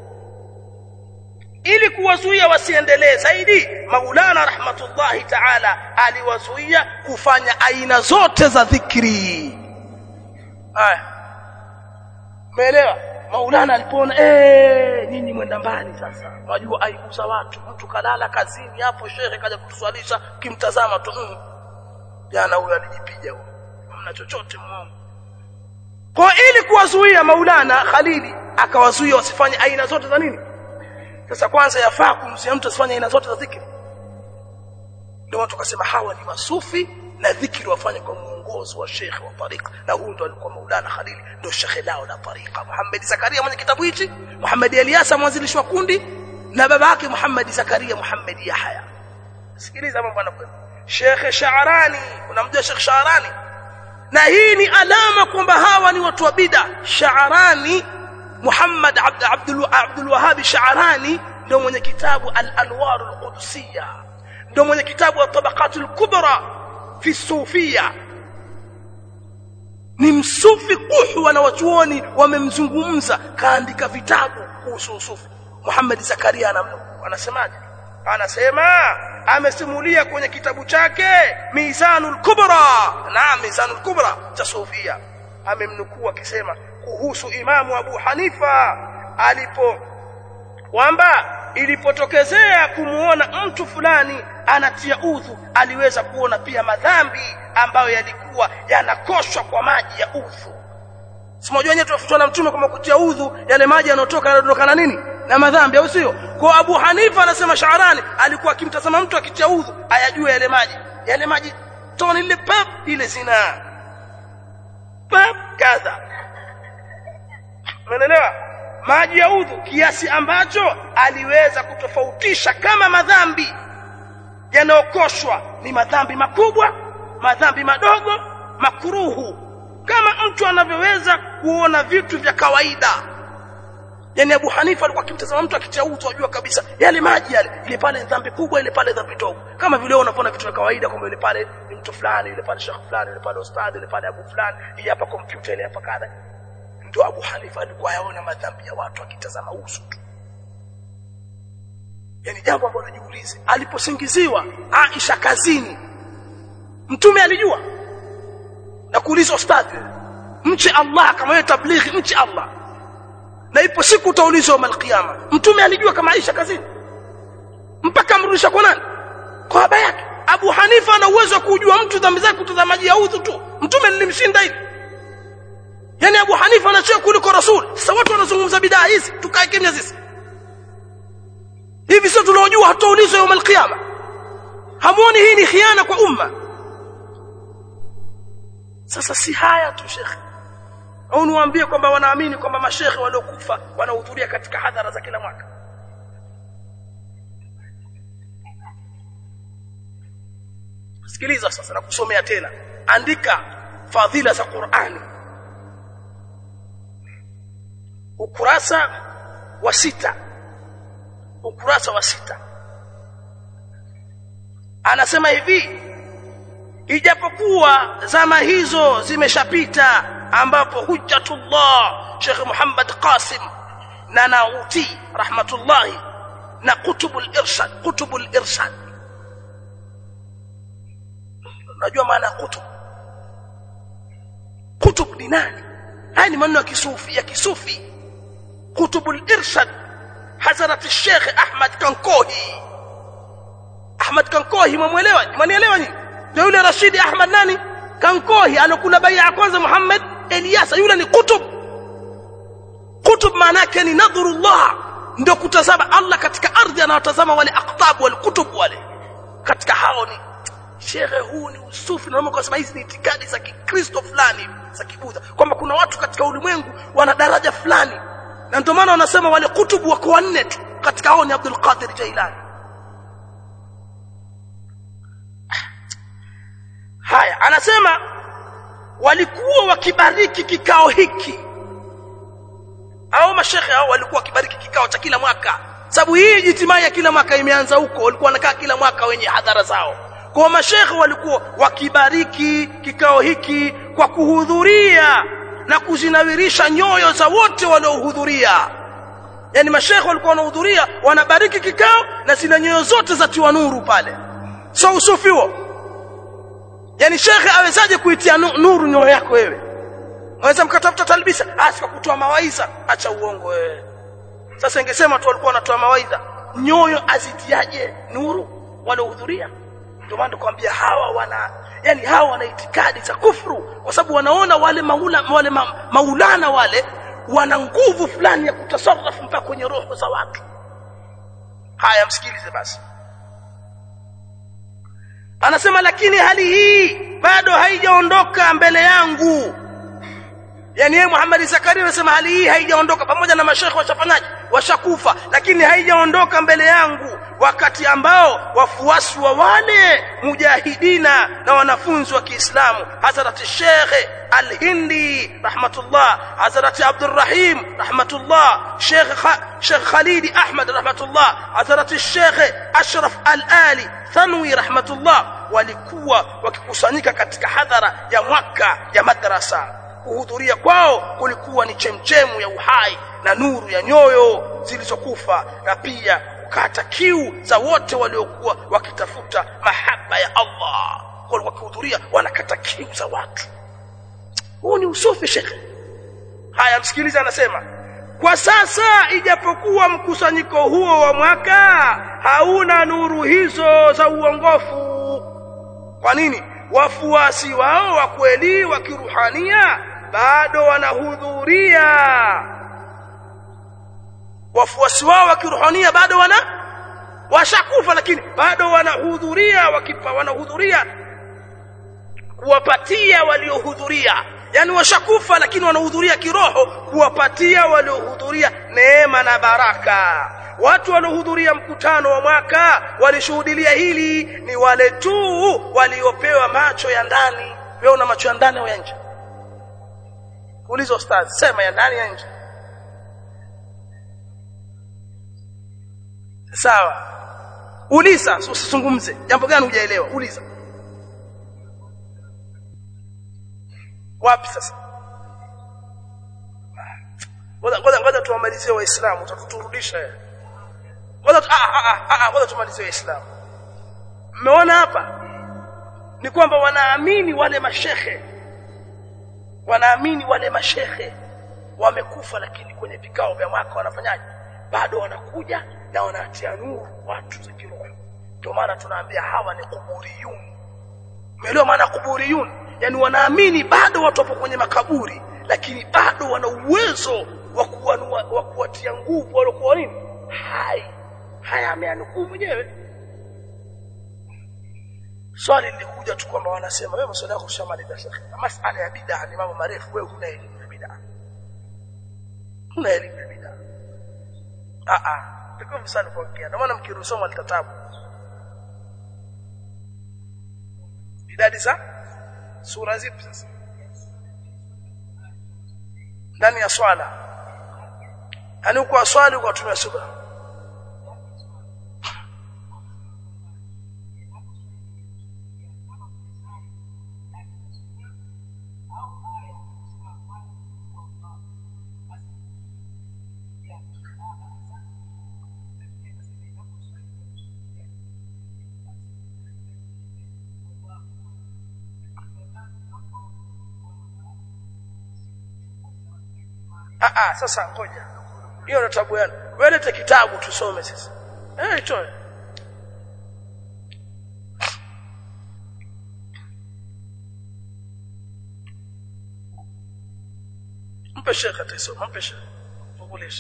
ili kuwazuia wasiendelee zaidi. Maulana rahmatullahi ta'ala aliwazuia kufanya aina zote za dhikri. Haya, umeelewa? Maulana alipoona nini mwenda mbali sasa, wajua aibu za watu, mtu kalala kazini hapo, shekhe kaja kutuswalisha, kimtazama tu jana huyo alijipiga huyo, hamna chochote muongo. Kwa ili kuwazuia Maulana Khalili akawazuia wasifanye aina zote za nini. Sasa kwanza yafaa kumzuia mtu asifanye aina zote za dhikri. Ndio watu wakasema hawa ni masufi na dhikri wafanye kwa muongozo wa shekhi wa tariqa, na huyo ndo alikuwa Maulana Khalili, ndio shekhi lao la tariqa. Muhammad Zakaria mwenye kitabu hichi, Muhammad Ilyasa mwanzilishi wa kundi, na baba yake Muhammad Zakaria Muhammad Yahya. Sikiliza mambo anakwenda Sheikh Sha'rani. Unamjua Sheikh Sha'rani? Na hii ni alama kwamba hawa ni watu wa bid'a. Sha'rani Muhammad Abdul Wahhab Sha'rani ndio mwenye kitabu Al-Anwar Al-Qudsiyya, ndio mwenye kitabu At-Tabaqatul Kubra fi Sufiyya. Ni msufi kuhu, wanawachuoni wamemzungumza, kaandika vitabu kuhusu usufi. Muhammad Zakaria anasemaje? Anasema amesimulia kwenye kitabu chake Mizanul Kubra, na Mizanul Kubra cha Sufia, amemnukuu akisema kuhusu Imamu Abu Hanifa kwamba ilipotokezea kumuona mtu fulani anatia udhu, aliweza kuona pia madhambi ambayo yalikuwa yanakoshwa kwa maji ya udhu. Simojua nyewe tunafutwa na mtume kama kutia udhu, yale maji yanotoka yanadondoka na nini? Na madhambi, au sio? Kwa Abu Hanifa anasema Sha'rani alikuwa akimtazama mtu akitia udhu ayajue yale maji toni ile pap ile zina pap kadha, umeelewa? Maji ya udhu, kiasi ambacho aliweza kutofautisha kama madhambi yanaokoshwa ni madhambi makubwa, madhambi madogo, makruhu, kama mtu anavyoweza kuona vitu vya kawaida. Yani Abu Hanifa alikuwa akimtazama mtu akitia udhu ajua kabisa yale maji ile pale dhambi kubwa, ile pale dhambi dogo, kama vile unapoona vitu vya kawaida kwamba ile pale ni mtu fulani, ile pale shekhi fulani, ile pale ustadhi, ile pale Abu fulani, hii hapa kompyuta, ile hapa kadha. Ndio Abu Hanifa alikuwa yaona madhambi ya watu akitazama uso tu. Yani jambo ambalo najiulize, aliposingiziwa Aisha kazini, mtume alijua? Na kuuliza ustadhi, mche Allah, kama wewe tablighi mche Allah, na ipo siku utaulizwa yawm al-qiyama, mtume alijua kama Aisha kazini? Mpaka amrudisha kwa nani? Kwa baba yake. Abu Hanifa ana uwezo wa kujua mtu dhambi zake kutazama maji ya udhu tu, mtume nilimshinda hivi. Yani Abu Hanifa anachea kuliko Rasul. Sasa watu wanazungumza bidaa hizi, tukae kimya sisi. Hivi sio tunaojua hataulizwa yawm al-qiyama? Hamuoni hii ni khiana kwa umma? Sasa si haya tu shekhi, au niwaambie kwamba wanaamini kwamba mashekhi waliokufa wanahudhuria katika hadhara za kila mwaka. Sikiliza sasa, na kusomea tena, andika fadhila za Qur'ani, ukurasa wa 6, ukurasa wa 6. Anasema hivi: ijapokuwa zama hizo zimeshapita, ambapo Hujjatullah Sheikh Muhammad Qasim na Nauti rahmatullahi na Qutbul Irshad. Unajua maana Qutb ni nani? Haya ni maneno ya kisufi. Qutbul Irshad Hazrat Sheikh Ahmad Kankohi, mwanielewa nini? Ndio yule Rashid Ahmad nani? Kankohi alokula bai'a kwanza Muhammad Ilyasa, yule ni Qutb. Qutb maana yake ni nadhrullah, ndio kutazama Allah katika ardhi, anawatazama wale aqtab wal kutub wale. Katika hao ni shekhe, huu ni usufi. Na kwa sababu hizi ni itikadi za Kikristo fulani, za Kibudha, kwamba kuna watu katika ulimwengu wana daraja fulani, na ndio maana wanasema wale Qutb wako 4 tu, katika hao ni Abdul Qadir Jailani. Haya, anasema walikuwa wakibariki kikao hiki, au mashekhe hao walikuwa wakibariki kikao cha kila mwaka, sababu hii ijtimai ya kila mwaka imeanza huko, walikuwa wanakaa kila mwaka wenye hadhara zao. Kwa mashekhe walikuwa wakibariki kikao hiki kwa kuhudhuria na kuzinawirisha nyoyo za wote waliohudhuria. Yani mashekhe walikuwa wanahudhuria, wanabariki kikao na zile nyoyo zote zatiwa nuru pale. So usufi huo, yani shekhe awezaje kuitia nuru nyoyo yako wewe? Mweza mkatafuta talbisa asika kutoa mawaidha, acha uongo wewe. Sasa ingesema tu walikuwa wanatoa mawaidha, nyoyo azitiaje nuru waliohudhuria? Ndio maana nakwambia hawa wana itikadi za kufuru, kwa sababu wanaona wale maulana wale wana nguvu fulani ya kutasarrafu mpaka kwenye roho za watu. Haya, msikilize basi. Anasema lakini hali hii bado haijaondoka mbele yangu. Yani yeye Muhammad Zakaria anasema hali hii haijaondoka, pamoja na mashekhe washafanyaje, washakufa, lakini haijaondoka mbele yangu, wakati ambao wafuasi wa wale mujahidina na wanafunzi wa Kiislamu, Hazrat Sheikh Al-Hindi rahmatullah, Hazrat Abdurrahim rahmatullah, Sheikh Khalid Ahmad rahmatullah, Hazrat Sheikh Ashraf Al-Ali Thanwi rahmatullah, walikuwa wakikusanyika katika hadhara ya mwaka ya madrasa. Kuhudhuria kwao kulikuwa ni chemchemu ya uhai na nuru ya nyoyo zilizokufa, na pia kukata kiu za wote waliokuwa wakitafuta mahaba ya Allah. Kwa wakihudhuria wanakata kiu za watu. Huu ni usufi shekhe. Haya, msikilize, anasema kwa sasa ijapokuwa mkusanyiko huo wa mwaka hauna nuru hizo za uongofu. Kwa nini? Wafuasi wao wa kweli wa kiruhania bado wanahudhuria. Wafuasi wao wa kiruhania bado washakufa, lakini bado wanahudhuria kuwapatia waliohudhuria. Yani washakufa lakini wanahudhuria kiroho kuwapatia waliohudhuria neema na baraka. Watu waliohudhuria mkutano wa mwaka walishuhudia hili ni wale tu waliopewa macho ya ndani. Wewe una macho ya ndani au ya nje? Ulizo ustaz, sema ya ndani ya nje. Sawa. Uliza, usizungumze. Jambo gani hujaelewa? Uliza. Wapi sasa? Ngoja tuamalizie Waislamu, utatuturudisha. Ngoja tumalizie Waislamu. Mmeona hapa ni kwamba wanaamini wale mashehe wamekufa, lakini kwenye vikao vya mwaka wanafanyaje? Bado wanakuja na wanatia nuru watu za kiroho. Ndio maana tunaambia hawa ni kuburiyun. Umeelewa maana kuburiyun? Yani wanaamini bado watu wapo kwenye makaburi, lakini bado wana uwezo wa kuwatia nguvu waliokuwa nini? Haya ameanukuu mwenyewe. Swali lilikuja tu kwamba wanasema wewe swali lako ushamaliza shekhi. Masala ya bid'a ni mambo marefu, wewe huna elimu ya bid'a. Huna elimu ya bid'a. Ndio msali kuongea. Ndio maana mkirusoma altatabu. Bid'a za sura zipi sasa? Ndani ya swala. Yaani kwa swali kwa tumia subha. Sasa ngoja. Hiyo ndo tabu yangu. Wewe leta kitabu tusome sasa. Toe. Mpe shekha tusome, mpe shekha. Fungulisha.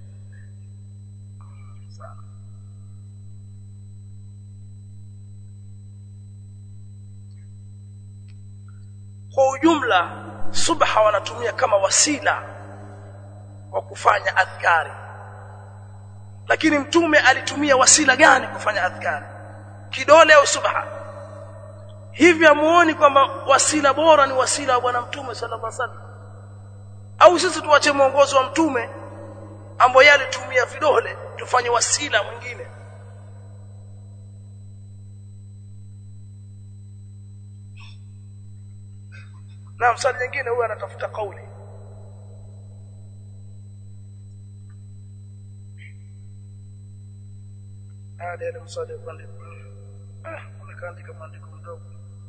Kwa ujumla subha wanatumia kama wasila wa kufanya adhkari. lakini mtume alitumia wasila gani kufanya adhkari? Kidole au subha? Hivi amuoni kwamba wasila bora ni wasila wa bwana mtume sallallahu alaihi wasallam? Au sisi tuache mwongozo wa mtume ambao yeye alitumia vidole tufanye wasila mwingine? Na msali nyingine huyu anatafuta kauli. Ile msali upande unakaandika maandiko mdogo.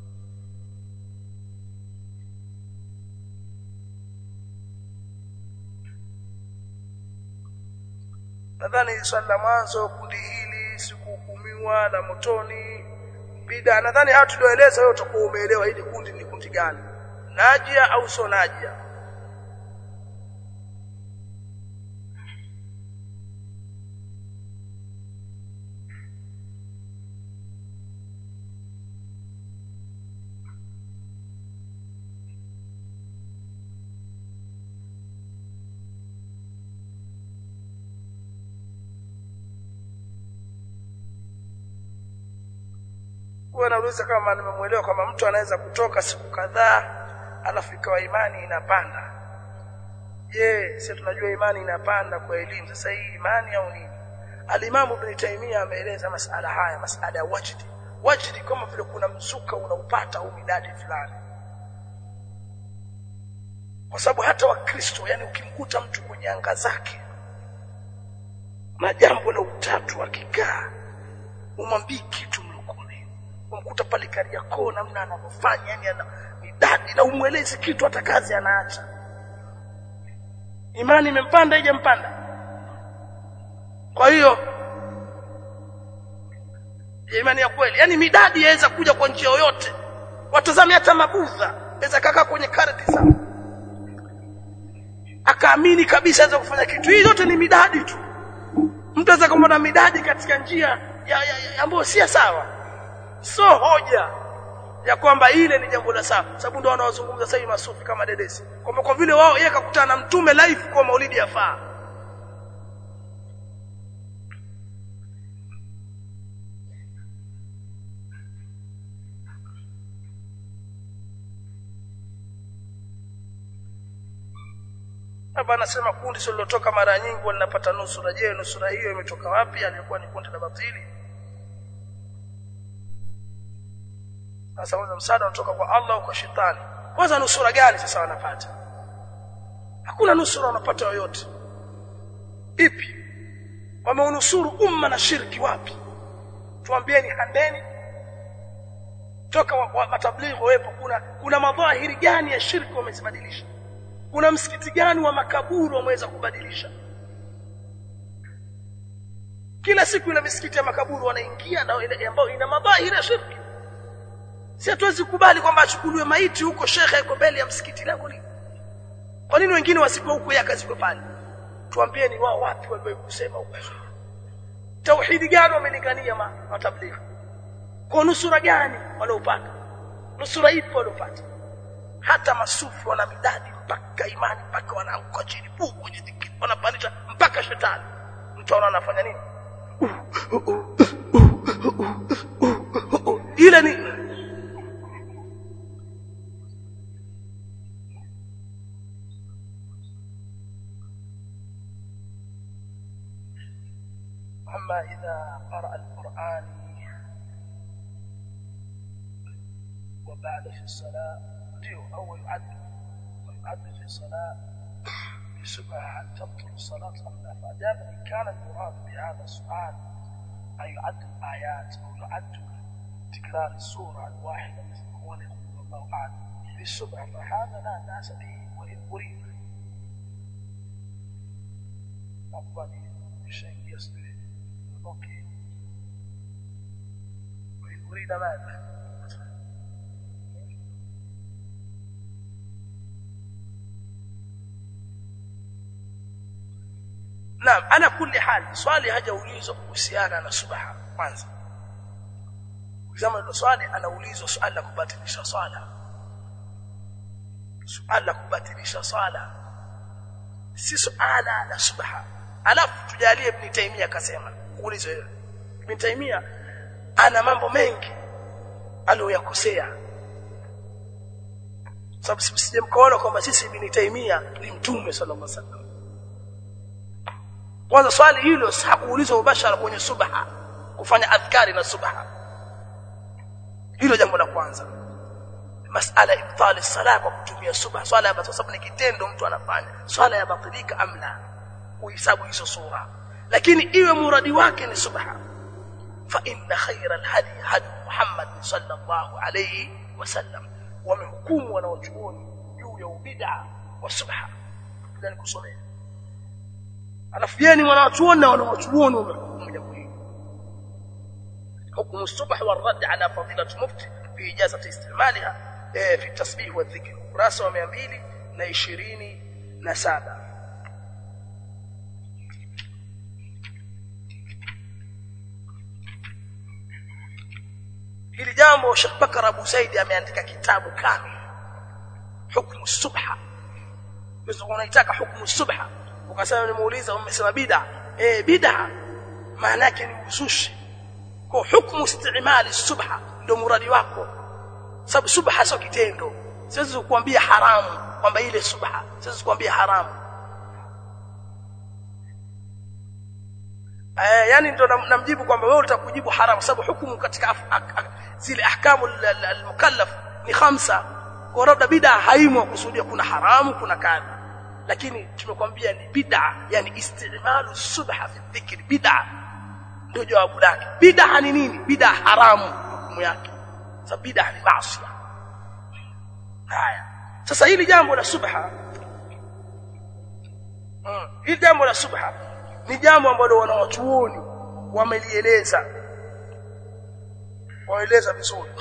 Nadhani swali la mwanzo, kundi hili sikuhukumiwa la motoni bid'a, nadhani hata tulioeleza wewe utakuwa umeelewa hili kundi ni kundi gani, najia au sio najia. Nauliza kama nimemuelewa kama mtu anaweza kutoka siku kadhaa alafu ikawa imani inapanda. Je, sisi tunajua imani inapanda kwa elimu. Sasa hii imani au nini? Al-Imam Ibn Taymiyyah ameeleza masala haya, masala ya wajdi. Wajdi kama vile kuna mzuka unaupata au midadi fulani. Kwa sababu hata Wakristo, yani ukimkuta mtu kwenye anga zake na jambo la utatu akikaa, umwambie kitu umkuta pale Kariakoo namna anavyofanya, yani ana midadi, na umueleze kitu hata kazi anaacha. Imani imempanda haijampanda? Kwa hiyo imani ya kweli, yani midadi yaweza kuja kwa njia yoyote. Watazame hata mabudha, aweza kaka kwenye karti sawa, akaamini kabisa aweza kufanya kitu. Hii yote ni midadi tu. Mtu aweza kumwona midadi katika njia ambayo si sawa. So hoja ya kwamba ile ni jambo la sawa, sababu ndio wanaozungumza sasa hivi masufi kama Dedesi, kwamba kwa vile wao yeye kakutana na mtume live kwa maulidi yafaa. Hapa anasema kundi lilotoka mara nyingi linapata nusura. Je, nusura hiyo imetoka wapi? Alikuwa ni kundi la batili. Sasa wao msaada unatoka kwa Allah au kwa shetani? Kwanza nusura gani sasa wanapata? Hakuna nusura wanapata yoyote. Ipi? Wameunusuru umma na shirki wapi? Tuambieni handeni. Toka wa matablighi wepo, kuna madhahiri gani ya shirki wamezibadilisha? Kuna msikiti gani wa makaburi wameweza kubadilisha? Kila siku ile misikiti ya makaburi wanaingia na ile ambayo ina madhahiri ya shirki. Si hatuwezi kubali kwamba achukuliwe maiti huko shekhe yuko mbele ya msikiti langu ni. Kwa nini wengine wasipo huko yeye akazikwe pale? Tuambieni wao wapi waliposema huko. Tauhidi gani wamelingania matablighi? Kwa nusura gani waliopata? Nusura ipi waliopata? Hata masufi wana midadi mpaka imani, mpaka wanaanguka chini kwenye dhikri, wanapandisha mpaka shetani. Mtu anafanya nini? Ile ni أما إذا قرأ القرآن وبعد في الصلاة أو يعد في الصلاة بسبعة هل تبطل الصلاة أم لا؟ فأجاب إن كان المراد بهذا السؤال أن يعد الآيات أو يعد تكرار السورة الواحدة مثل هو يقول الله أعلم بالسبعة، فهذا لا بأس به وإن أريد أفضل شيء يصدر أوكي وإن أريد ماذا؟ نعم. أنا كل حال swali hajaulizwa kuhusiana na subha kwanza. Kama ndio swali anaulizwa swali la kubatilisha swala. Swali la kubatilisha swala si swala la subha. alafu tujalie Ibn Taymiyyah akasema uulize wewe Ibn Taymiyyah ana mambo mengi aliyokosea sababu sisi mkoona kwamba sisi Ibn Taymiyyah ni mtume sallallahu alaihi wasallam kwanza swali hilo hakuulizwa mubashara kwenye subha kufanya adhkari na subha hilo jambo la kwanza masala ibtal as-salah kwa kutumia subha swala ya kwa sababu ni kitendo mtu anafanya swala ya batilika amla uhesabu hizo sura lakini iwe muradi wake ni subha fa inna khayra al-hadi hadi Muhammad sallallahu alayhi wasallam wamehukumu wanaochuoni juu ya bid'a wa subha ndio kusomea alafu yeye ni wanaochuoni na wanaochuoni wamehukumu jambo hili hukumu subha wa rad ala fadilati mufti fi ijazati istimalha fi tasbih wa dhikr kurasa wa 227 hili jambo Sheikh Bakar Abu Said ameandika kitabu kamili hukumu subha basi unaitaka hukumu subha ukasema nimuuliza umesema bid'a bid'a maana yake ni uzushi kwa hukumu istimali subha ndio muradi wako sababu subha sio kitendo siwezi kukuambia haramu kwamba ile subha siwezi kukuambia haramu yani ndio namjibu kwamba wewe utakujibu haramu sababu hukumu katika zile ahkamu al-mukallaf ni 5 kwa labda bid'a haimo kusudia kuna haramu kuna kadha lakini tumekwambia ni bid'a yani istimalu subha fi dhikr bid'a ndio jawabu lake bid'a ni nini bid'a haramu hukumu yake sababu bid'a ni maasi haya sasa hili jambo la subha hili jambo la subha ni jambo ambalo wanawachuoni wamelieleza waeleza vizuri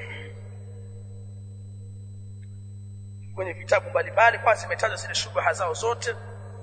kwenye vitabu mbalimbali kwanza zimetaja zile shubha zao zote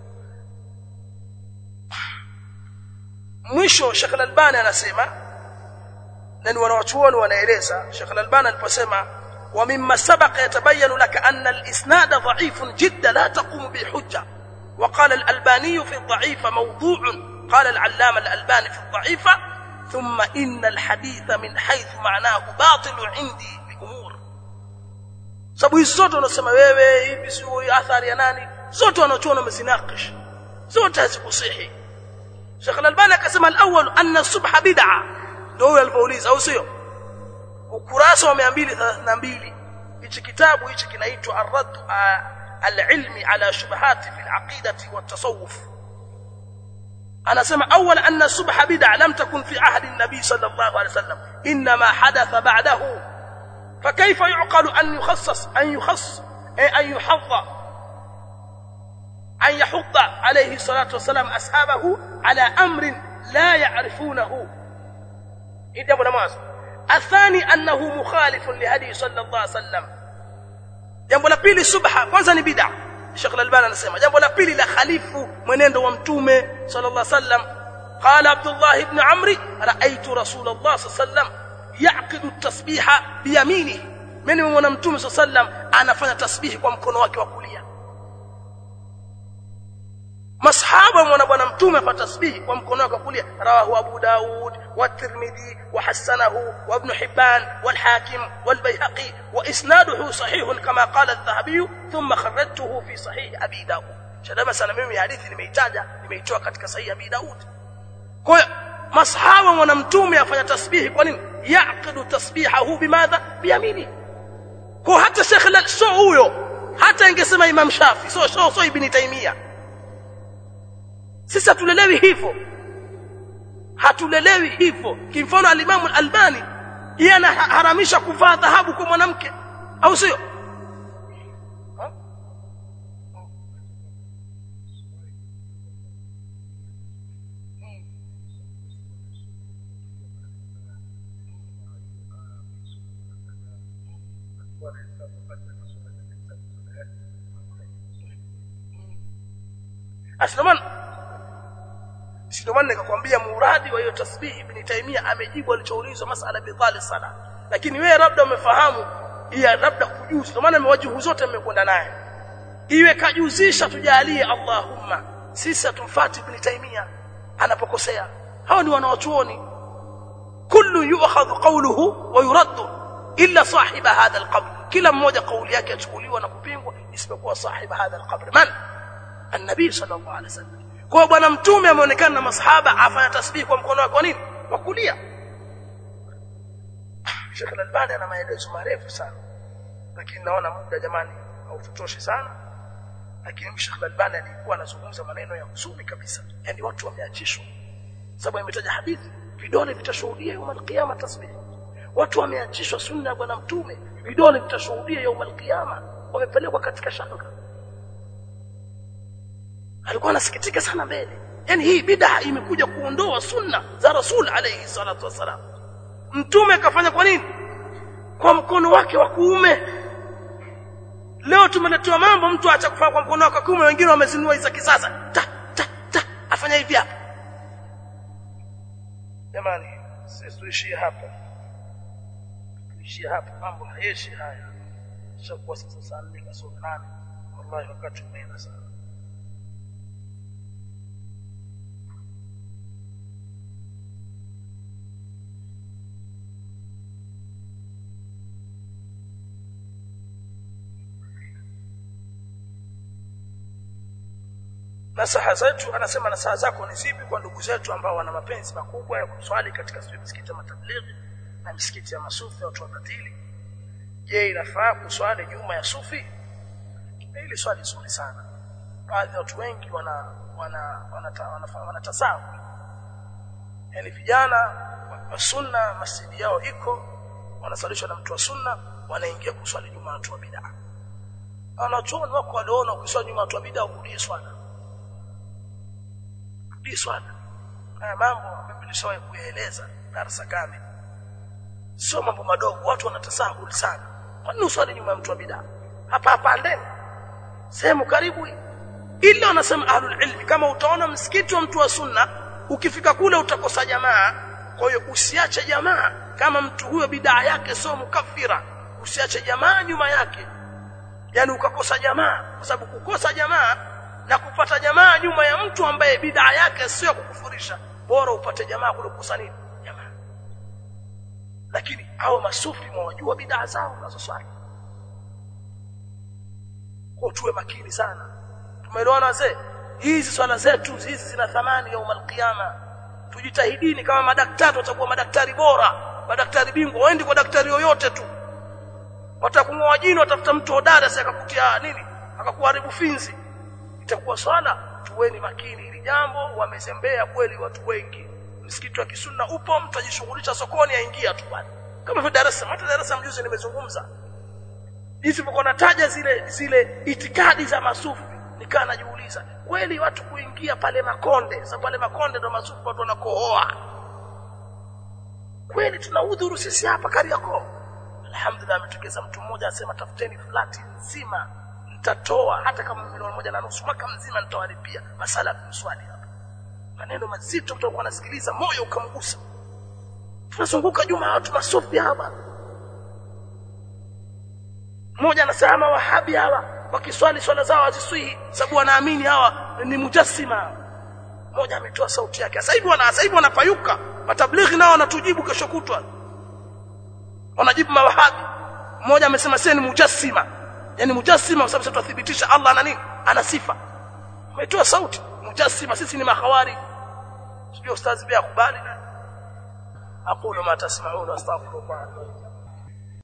mwisho Sheikh Al-Albani anasema na wanawachuoni wanaeleza Sheikh Al-Albani aliposema wa mimma sabaqa yatabayanu laka anna al-isnad dha'ifun jiddan la taqumu bi hujja وقال الألباني في الضعيف موضوع قال العلامة الألباني في الضعيفة ثم إن الحديث من حيث معناه باطل عندي بأمور sababu hizo zote unasema wewe hivi sio athari ya nani zote wanachoona mzinaqish zote hazikusihi Sheikh Al-Albani akasema al-awwal anna subha bid'a ndio alipouliza au sio ukurasa wa 232 hichi kitabu hichi kinaitwa ar-radd al-ilmi ala shubuhat fi al-aqidati wa at-tasawuf anasema awwal anna subha bid'a lam takun fi ahdi an-nabi sallallahu alayhi wasallam inma hadatha ba'dahu فكيف يعقل أن يحض عليه الصلاة والسلام أصحابه على أمر لا يعرفونه إذا بنماذج الثاني أنه مخالف لهدي صلى الله عليه وسلم jambo la pili subha kwanza ni bid'a Sheikh Al-Albani anasema jambo la pili la khalifu mwenendo wa mtume sallallahu alayhi wasallam qala Abdullah ibn Amr ra'aytu Rasulullah sallallahu alayhi wasallam yaqidu at-tasbiha biyaminihi mimi mwana mtume sallallahu alayhi wasallam anafanya tasbihi kwa mkono wake wa kulia masahaba mwana bwana mtume fa tasbihi kwa mkono wake wa kulia rawahu Abu Daud wa Tirmidhi wa hasanahu wa Ibn Hibban wal Hakim wal Bayhaqi wa isnaduhu sahih kama qala adh-Dhahabi thumma kharrajtuhu fi sahih Abi Daud shadama sana mimi hadithi nimeitoa katika sahih Abi Daud kwa masahaba mwana mtume afanya tasbihi kwa nini yaqidu tasbihahu bimadha biyamini kwa hata Sheikh al-Soo huyo hata ingesema Imam Shafi so Ibn Taymiyyah sisi hatulelewi hivyo kimfano al-Imam al-Albani yeye anaharamisha kuvaa dhahabu kwa mwanamke au sio Aslan nikakwambia muradi wa hiyo tasbih Ibn Taymiyyah amejibu alichoulizwa masala bidhali sala lakini wewe labda umefahamu ya labda kujuzi ndio maana mewajibu zote mmekwenda naye iwe kajuzisha tujalie Allahumma sisi hatumfuati Ibn Taymiyyah anapokosea. Hao ni wanawachuoni. Kullu yu'khadhu qawluhu wa yuraddu illa sahiba hadha alqabr, kila mmoja kauli yake achukuliwa na kupingwa isipokuwa sahiba hadha alqabr. Man? An-nabii sallallahu alaihi wasallam. Kwa bwana mtume ameonekana na masahaba afanya tasbih kwa mkono wake wa nini? Wa kulia. Sheikh Al-Albani ana maelezo marefu sana, lakini naona muda jamani haututoshi sana. Lakini Sheikh Al-Albani alikuwa anazungumza maneno ya huzuni kabisa, yani watu wameachishwa, sababu imetaja hadithi vidole vitashuhudia يوم القيامه tasbih. Watu wameachishwa sunna ya bwana mtume, vidole vitashuhudia يوم القيامه, wamepelekwa katika shanga. Alikuwa anasikitika sana mbele, yani hii bid'a imekuja kuondoa sunna za Rasul alayhi salatu wasalam. Mtume akafanya kwa nini? Kwa mkono wake wa kuume. Leo tumeletewa mambo mtu aacha kufanya kwa mkono wake wa kuume, wengine wamezinua hizo kisasa afanya hivi hapa. Jamani, sisi tuishie hapa, mambo hayeshi haya. Shakuwa sasa saa 4 kasoro 8, wallahi wakati umeenda sana. Nasaha zetu, anasema nasaha zako ni zipi kwa ndugu zetu ambao wana mapenzi makubwa ya kuswali katika misikiti ya matablighi na misikiti ya masufi watu wabatili? Je, inafaa kuswali nyuma ya sufi? Hili swali zuri sana. Baadhi ya watu wengi wanatasahau. Yani vijana wa sunna masjidi yao iko, wanasalishwa na mtu wa sunna, wanaingia kuswali nyuma ya watu wa bid'a. Wanachuoni wako waliona ukiswali nyuma ya watu wa bid'a urudie swala. Haya mambo nilishawahi kueleza darasa kamili. Sio mambo madogo, watu wanatasahul sana. Kwa nini uswali nyuma ya mtu wa bid'a? Hapa ndani sehemu karibu, ila wanasema ahlul ilmi kama utaona msikiti wa mtu wa sunna ukifika kule utakosa jamaa. Kwa hiyo usiache jamaa kama mtu huyo bid'a yake sio mukafira, usiache jamaa nyuma yake, yani ukakosa jamaa. Kwa sababu kukosa jamaa na kupata jamaa nyuma ya mtu ambaye bid'a yake sio kukufurisha, bora upate jamaa kuliko kukosa nini jamaa. Lakini hao masufi mwajua bid'a zao unazoswali, kwa tuwe makini sana. Tumeelewana wazee? Hizi swala zetu hizi zina thamani يوم القيامه. Tujitahidini kama madaktari, watakuwa madaktari bora, madaktari bingwa. Waende kwa daktari yoyote tu, watakungoa jino, watafuta mtu hodari asikakutia nini akakuharibu finzi, itakuwa swala. Tuweni makini hili jambo, wamezembea kweli watu wengi. Msikiti wa kisunna upo, mtu ajishughulisha sokoni aingia tu bwana. Kama vile darasa, hata darasa mjuzi nimezungumza. Hizi mko nataja zile itikadi za masufi, nikaa najiuliza kweli watu kuingia pale Makonde, sababu pale Makonde ndo masufi watu wanakohoa. Kweli tuna udhuru sisi hapa Kariakoo. Alhamdulillah ametokeza mtu mmoja asema tafuteni flati nzima nitatoa hata kama 1.5 mwaka mzima nitawalipia masala kuswali hapa. Maneno mazito mtu anasikiliza moyo ukamgusa. Tunazunguka Jumaa watu masufi hapa. Mmoja anasema wahabi hawa wakiswali swala zao haziswihi sababu wanaamini hawa ni mujassima. Mmoja ametoa sauti yake. Sasa hivi wanapayuka. Matablighi nao wanatujibu kesho kutwa. Wanajibu mawahabi. Mmoja amesema sisi ni mujassima. Yani mujassima kwa sababu tunathibitisha Allah ana nini? Ana sifa. Ametoa sauti. Mujassima sisi ni mahawari. Sio ustazi pia kubali na aqulu ma tasma'un astaghfirullah.